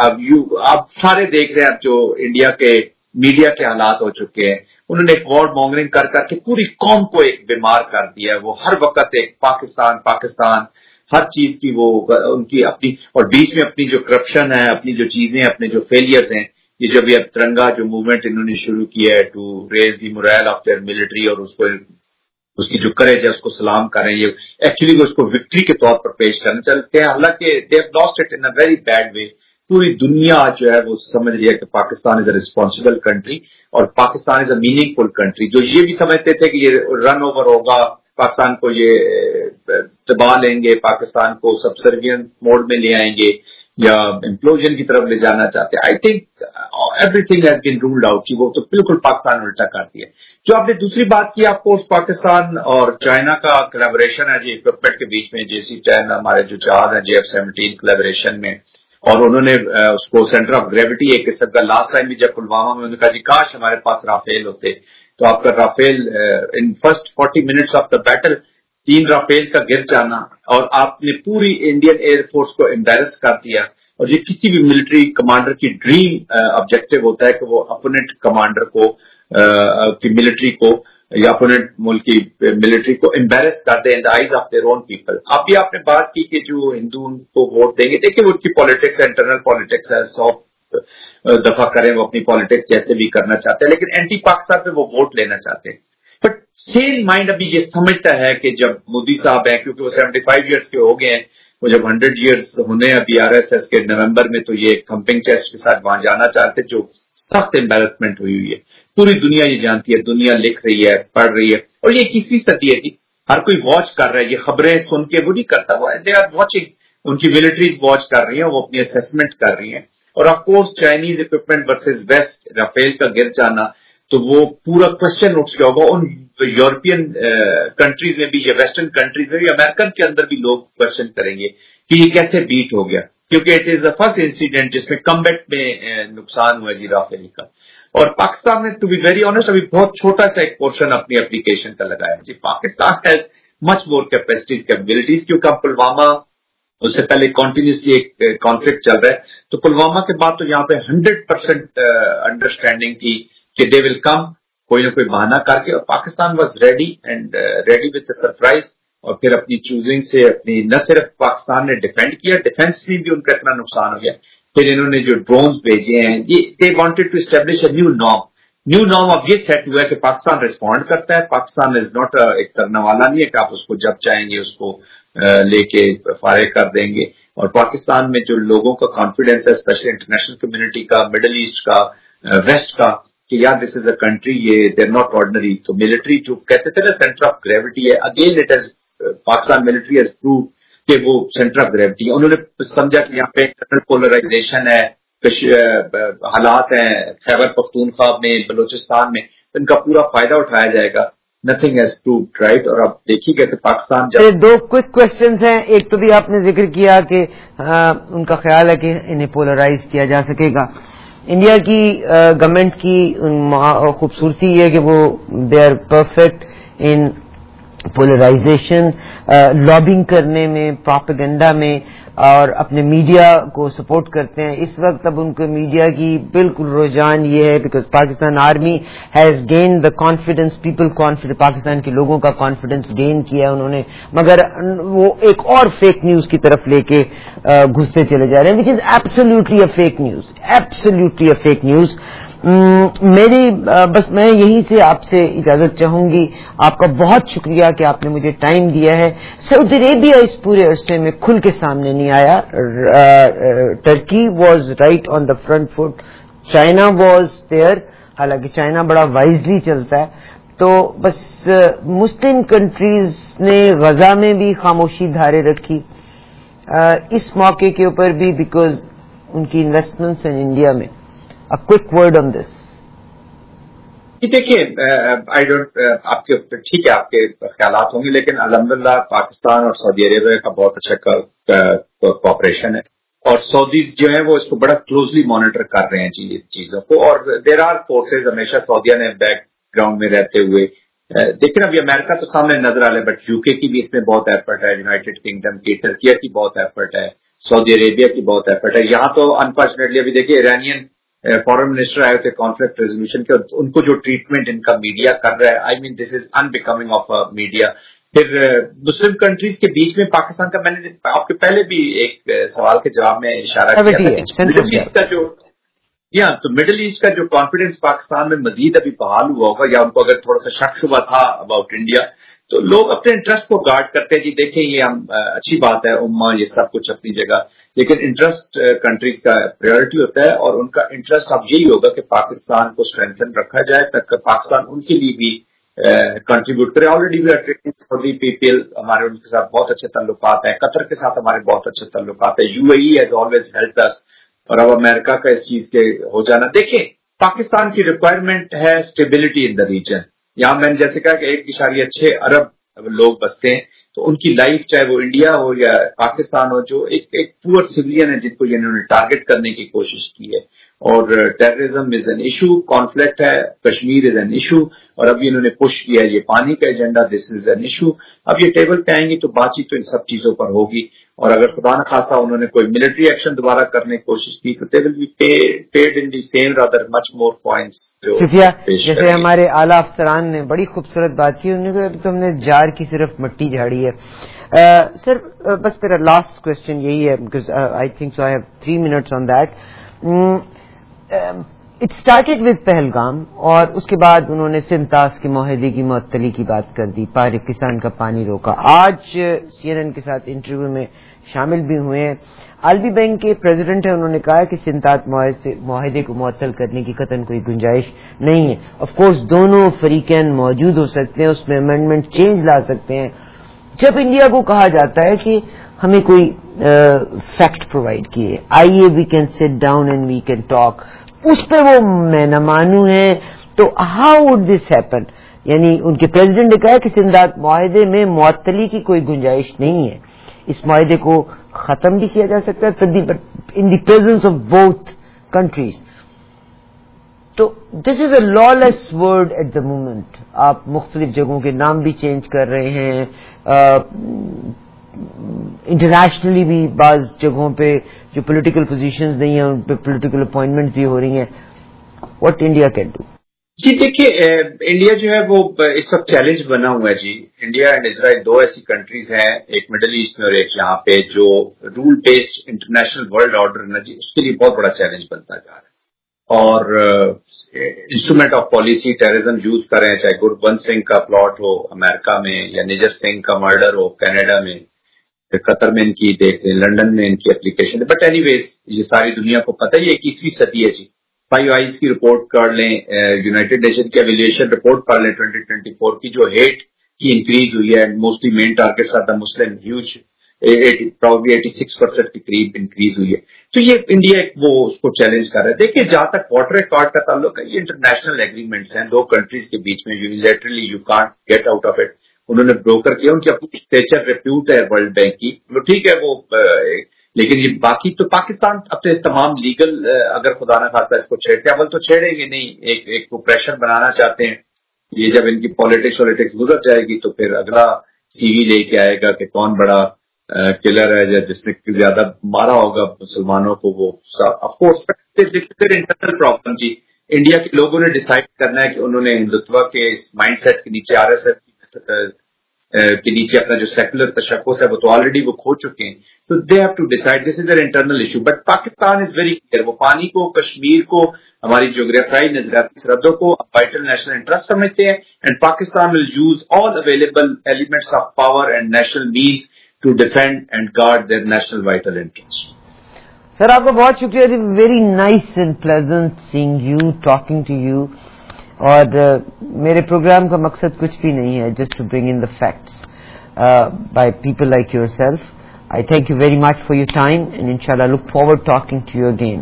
آپ سارے دیکھ رہے ہیں اب جو انڈیا کے میڈیا کے حالات ہو چکے ہیں، انہوں نے ایک وارڈ مانگرنگ کر کے پوری قوم کو ایک بیمار کر دیا ہے. وہ ہر وقت ایک پاکستان ہر چیز کی وہ ان کی اپنی، اور بیچ میں اپنی جو کرپشن ہے، اپنی جو چیزیں، اپنے جو فیلئرز ہیں، یہ جو بھی اب ترنگا جو موومنٹ انہوں نے شروع کیا ہے to raise the morale of their military, اور اس کی جو کریج ہے اس کو سلام کریں. یہ ایکچولی وہ اس کو وکٹری کے طور پر پیش کرنا چاہتے ہیں، حالانکہ they have lost it in a very bad way. پوری دنیا جو ہے وہ سمجھ رہی ہے کہ Pakistan is a responsible country اور Pakistan is a meaningful country. جو یہ بھی سمجھتے تھے کہ یہ رن اوور ہوگا، پاکستان کو یہ دبا لیں گے، پاکستان کو سبسروینٹ موڈ میں لے آئیں گے یا امپلوژن کی طرف لے جانا چاہتے ہیں، I think everything has been rolled out. وہ تو بالکل پاکستان الٹا کر دیا. جو آپ نے دوسری بات کی، آپ کو پاکستان اور چائنا کا کولیبوریشن ہے جی اکوپمنٹ کے بیچ میں. JC 10 ہمارے جو جہاز ہیں JF-17 کولیبوریشن میں، اور انہوں نے اس کو سینٹر آف گریوٹی ایک قسم کا لاسٹ ٹائم بھی جب پلوامہ میں انہوں نے کہا جی کاش ہمارے پاس رافیل ہوتے، تو آپ کا Rafale in first 40 minutes of the battle 3 Rafale کا گر جانا، اور آپ نے پوری انڈین ایئر فورس کو امبیرس کر دیا. اور یہ کسی بھی ملٹری کمانڈر کی ڈریم آبجیکٹو ہوتا ہے کہ وہ اپوننٹ کمانڈر کو کی ملٹری کو یا اپوننٹ ملک کی ملٹری کو امبیرس کر دیں in the eyes of their own people. اب بھی آپ نے بات کی کہ جو ہندو ان کو ووٹ دیں گے، دیکھیں وہ ان کی پالیٹکس ہے، انٹرنل پالیٹکس ہے، 100 دفعہ کریں وہ اپنی پالیٹکس جیسے بھی کرنا چاہتے ہیں، لیکن اینٹی پاکستان پہ وہ ووٹ لینا چاہتے ہیں. بٹ سیم مائنڈ ابھی یہ سمجھتا ہے کہ جب مودی صاحب ہیں، کیونکہ وہ 75 ایئرس کے ہو گئے ہیں، وہ جب 100 ایئرس ہونے ابھی RSS کے نومبر میں، تو یہ ایک تھمپنگ چیسٹ کے ساتھ وہاں جانا چاہتے، جو سخت امبیرسمنٹ ہوئی ہے. پوری دنیا یہ جانتی ہے، دنیا لکھ رہی ہے، پڑھ رہی ہے، اور یہ 21ویں صدی ہے. ہر کوئی واچ کر رہا ہے، یہ خبریں سن کے وہ نہیں کرتا، وہ دے آر واچنگ. ان کی ملٹریز واچ کر رہی ہیں، وہ اپنی اسیسمنٹ کر رہی ہیں. اور of course Chinese equipment versus west, Rafale کا گر جانا، تو وہ پورا کوشچن اٹھ گیا ہوگا ان یورپین کنٹریز میں بھی یا ویسٹرن کنٹریز میں بھی، امریکن کے اندر بھی لوگ کوشچن کریں گے کہ یہ کیسے بیٹ ہو گیا، کیونکہ it is the first incident جس میں کمبیٹ میں نقصان ہوا جی رافیل کا. اور پاکستان نے ٹو بی ویری آنےسٹ ابھی بہت چھوٹا سا ایک پورشن اپنی اپلیکیشن کا لگایا جی. Pakistan has much more capacities capabilities, کیونکہ اب پلوامہ اس سے پہلے کنٹینیوسلی ایک کانفلکٹ چل رہا ہے، تو پلوامہ کے بعد تو یہاں پہ 100% انڈرسٹینڈنگ تھی کہ دے ول کم، کوئی نہ کوئی بہانہ کر کے. اور Pakistan was ready and ready with a surprise. اور پھر اپنی چوزنگ سے اپنی نہ صرف پاکستان نے ڈیفینڈ کیا، ڈیفینس میں بھی ان کا اتنا نقصان ہو گیا. پھر انہوں نے جو ڈرونز بھیجے ہیں، یہ they wanted to establish a new norm. اب یہ سیٹ ہوا ہے کہ پاکستان ریسپونڈ کرتا ہے. پاکستان از ناٹ ایک کرنے والا نہیں ہے کہ آپ اس کو جب چاہیں گے اس کو لے کے فارغ کر دیں گے. اور پاکستان میں جو لوگوں کا کانفیڈینس ہے، اسپیشلی انٹرنیشنل کمیونٹی کا، مڈل ایسٹ کا، ویسٹ کا، کہ یار دس از اے کنٹری، یہ دے آر ناٹ آرڈنری. تو ملٹری جو کہتے تھے نا سینٹر آف گریوٹی ہے، again it has Pakistan military has proved کہ وہ سینٹر آف گریوٹی ہے. انہوں نے سمجھا کہ یہاں پہ انٹرنل پولرائزیشن ہے، حالات ہیں خیبر پختونخوا میں، بلوچستان میں، ان کا پورا فائدہ اٹھایا جائے گا. Nothing has proved right. اور آپ دیکھیے گا کہ پاکستان جب 2 کوئک کوشچنز ہیں. ایک تو بھی آپ نے ذکر کیا کہ ان کا خیال ہے کہ انہیں پولرائز کیا جا سکے گا. انڈیا کی گورنمنٹ کی خوبصورتی یہ ہے کہ وہ they are perfect in polarisation, lobbying کرنے میں، پروپیگنڈا میں، اور اپنے میڈیا کو سپورٹ کرتے ہیں. اس وقت اب ان کے میڈیا کی بالکل رجحان یہ ہے because Pakistan army has gain the confidence, people confidence, Pakistan کے لوگوں کا کانفیڈنس گین کیا انہوں نے، مگر وہ ایک اور فیک نیوز کی طرف لے کے گھستے چلے جا رہے ہیں، which is absolutely a fake news, absolutely a fake news. میری بس میں یہی سے آپ سے اجازت چاہوں گی. آپ کا بہت شکریہ کہ آپ نے مجھے ٹائم دیا ہے. سعودی عربیہ اس پورے عرصے میں کھل کے سامنے نہیں آیا. Turkey was right on the front foot, China was there, حالانکہ چائنا بڑا وائزلی چلتا ہے. تو بس مسلم کنٹریز نے غزہ میں بھی خاموشی دھارے رکھی اس موقع کے اوپر بھی, بیکاز ان کی انویسٹمنٹس ان انڈیا میں. A quick word on this. دیکھیے آپ کے ٹھیک ہے آپ کے خیالات ہوں گے, لیکن الحمدللہ پاکستان اور سعودی عربیہ کا بہت اچھا کوآپریشن ہے, اور سعودیز جو ہیں وہ اس کو بڑا کلوزلی مانیٹر کر رہے ہیں چیزوں کو. اور دیر آر فورسز, ہمیشہ سعودیہ نے بیک گراؤنڈ میں رہتے ہوئے دیکھیں. ابھی امریکہ تو سامنے نظر آ رہا ہے, بٹ یو کے کی بھی اس میں بہت ایفرٹ ہے, یونائٹیڈ کنگڈم کی, ٹرکیہ کی بہت ایفرٹ ہے, سعودی عربیہ کی بہت ایفرٹ ہے. یہاں تو انفارچونیٹلی ابھی دیکھیے ایرانین فارن منسٹر آئے تھے کانفلکٹ ریزولوشن کے, ان کو جو ٹریٹمنٹ ان کا میڈیا کر رہا ہے, I mean this is unbecoming of media. پھر مسلم کنٹریز کے بیچ میں پاکستان کا, میں نے آپ کے پہلے بھی ایک سوال کے جواب میں اشارہ کیا تھا, مڈل ایسٹ کا جو تو مڈل ایسٹ کا جو کانفیڈنس پاکستان میں مزید ابھی بحال ہوا ہوگا, یا ان کو اگر تھوڑا سا شک شبہ تھا اباؤٹ انڈیا, تو لوگ اپنے انٹرسٹ کو گارڈ کرتے ہیں. جی دیکھیں یہ ہم اچھی بات ہے, امہ یہ سب کچھ اپنی جگہ, لیکن انٹرسٹ کنٹریز کا پریورٹی ہوتا ہے, اور ان کا انٹرسٹ اب یہی ہوگا کہ پاکستان کو اسٹرینتھن رکھا جائے تاکہ پاکستان ان کے لیے بھی کنٹریبیوٹ کرے. آلریڈی بھی سعودی PPL ہمارے ان کے ساتھ بہت اچھے تعلقات ہیں, قطر کے ساتھ ہمارے بہت اچھے تعلقات ہیں, UAE has always helped us, اور اب امریکہ کا اس چیز کے ہو جانا. دیکھیں پاکستان کی ریکوائرمنٹ ہے اسٹیبلٹی ان دا ریجن. یہاں میں نے جیسے کہا کہ 1.6 ارب لوگ بستے ہیں, تو ان کی لائف چاہے وہ انڈیا ہو یا پاکستان ہو, جو ایک پور سویلین ہے جن کو انہوں نے ٹارگٹ کرنے کی کوشش کی ہے. اور terrorism is an issue, conflict ہے, کشمیر از این ایشو, اور ابھی انہوں نے پش کیا ہے یہ پانی کا agenda, this is an issue. اب یہ ٹیبل پہ آئیں گی تو بات چیت تو ان سب چیزوں پر ہوگی, اور اگر خدا نہ خواستہ انہوں نے کوئی ملٹری ایکشن دوبارہ کرنے کی کوشش کی تو they will be paid in the same rather much more points. Shafia, جیسے ہمارے اعلیٰ افسران نے بڑی خوبصورت بات کی, انہوں نے کہا تو ہم نے جار کی صرف مٹی جھاڑی ہے. سر بس میرا لاسٹ کوشچن یہی ہے, because I think so I have 3 minutes on that. It started with Pahalgam, اور اس کے بعد انہوں نے سنتاس کے معاہدے کی معطلی کی بات کر دی, پاکستان کا پانی روکا. آج CNN کے ساتھ انٹرویو میں شامل بھی ہوئے ہیں, عالمی بینک کے پریزیڈنٹ ہیں, انہوں نے کہا کہ سنتاس معاہدے کو معطل کرنے کی قطعاً کوئی گنجائش نہیں ہے. آف کورس دونوں فریقین موجود ہو سکتے ہیں, اس میں امینڈمنٹ چینج لا سکتے ہیں. جب انڈیا کو کہا جاتا ہے کہ ہمیں کوئی فیکٹ پرووائڈ کیے, آئیے we can sit down and we can talk, اس پہ وہ میں نہ مانوں ہیں, تو ہاؤ وڈ دس ہیپن؟ یعنی ان کے پریزیڈنٹ نے کہا کہ سندات معاہدے میں معطلی کی کوئی گنجائش نہیں ہے, اس معاہدے کو ختم بھی کیا جا سکتا ہے in the presence of both countries. تو this is a lawless world at the moment. آپ مختلف جگہوں کے نام بھی چینج کر رہے ہیں, انٹرنیشنلی بھی بعض جگہوں پہ جو پولیٹیکل پوزیشنز نہیں ہیں ان پہ پولیٹیکل اپوائنٹمنٹ بھی ہو رہی ہیں. What India can do? جی دیکھیے, انڈیا جو ہے وہ اس وقت چیلنج بنا ہوا ہے. جی انڈیا اینڈ اسرائیل دو ایسی کنٹریز ہیں, ایک مڈل ایسٹ میں اور ایک یہاں پہ, جو rule based international world order ہے جی, اس کے لیے بہت بڑا چیلنج بنتا جا رہا ہے. اور instrument of policy terrorism use کر رہے ہیں, چاہے گربنت سنگھ کا پلاٹ ہو امریکہ میں, یا نجر سنگھ کا مرڈر ہو کینیڈا میں, قطر میں ان کی دیکھ لیں, لنڈن میں ان کی اپلیکیشن ہے. بٹ اینی ویز یہ ساری دنیا کو پتہ ہی ہے 21ویں صدی ہے جی. 5 آئیز کی رپورٹ کر لیں, یونائٹڈ نیشن کی ایویلیشن رپورٹ کر لیں 2024 کی, جو ہیٹ کی انکریز ہوئی ہے, mostly main targets are the Muslim, huge probably 86% کے قریب انکریز ہوئی ہے. تو یہ انڈیا وہ اس کو چیلنج کر رہا ہے. دیکھیے جہاں تک واٹر ایکارڈ کا تعلق ہے, یہ انٹرنیشنل ایگریمنٹس ہیں دو کنٹریز کے بیچ میں, unilaterally you can't get out of it. انہوں نے بروکر کیا, ان کی اپنی اسٹیچر ریپیوٹ ہے ورلڈ بینک کی, وہ ٹھیک ہے وہ, لیکن یہ باقی تو پاکستان اپنے تمام لیگل اگر خدا نہ خاصا اس کو چھیڑتے ہیں, اول تو چھیڑیں گے نہیں, ایک کو پریشر بنانا چاہتے ہیں. یہ جب ان کی پالیٹکس گزر جائے گی تو پھر اگلا CV لے کے آئے گا کہ کون بڑا کلر ہے, جس نے زیادہ مارا ہوگا مسلمانوں کو. وہ آف کورس انٹرنل پرابلم جی. انڈیا کے لوگوں نے ڈیسائیڈ کرنا ہے کہ انہوں نے ہندوتوا کے اس مائنڈ سیٹ کے نیچے RSS کے نیچے اپنا جو سیکولر تشخص ہے وہ تو آلریڈی وہ کھو چکے ہیں. تو they have to decide, this is their internal issue. But Pakistan is very clear, وہ پانی کو، کشمیر کو، ہماری جغرافیائی نظریاتی سرحدوں کو وائٹل نیشنل انٹرسٹ سمجھتے ہیں. And Pakistan will use all available elements of power and national means to defend and guard their national vital interest. Sir آپ کا بہت شکریہ. Very nice and pleasant seeing you, talking to you. اور میرے پروگرام کا مقصد کچھ بھی نہیں ہے، just to bring in the facts by people like yourself. I thank you very much for your time and inshallah look forward talking to you again.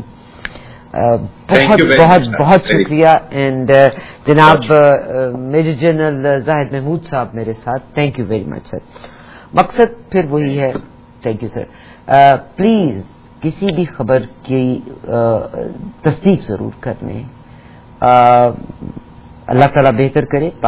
بہت شکریہ. اینڈ جناب میجر جنرل زاہد محمود صاحب میرے ساتھ. Thank you very much sir. مقصد پھر وہی ہے. Thank you sir. پلیز کسی بھی خبر کی تصدیق ضرور کرنے. اللہ تعالیٰ بہتر کرے.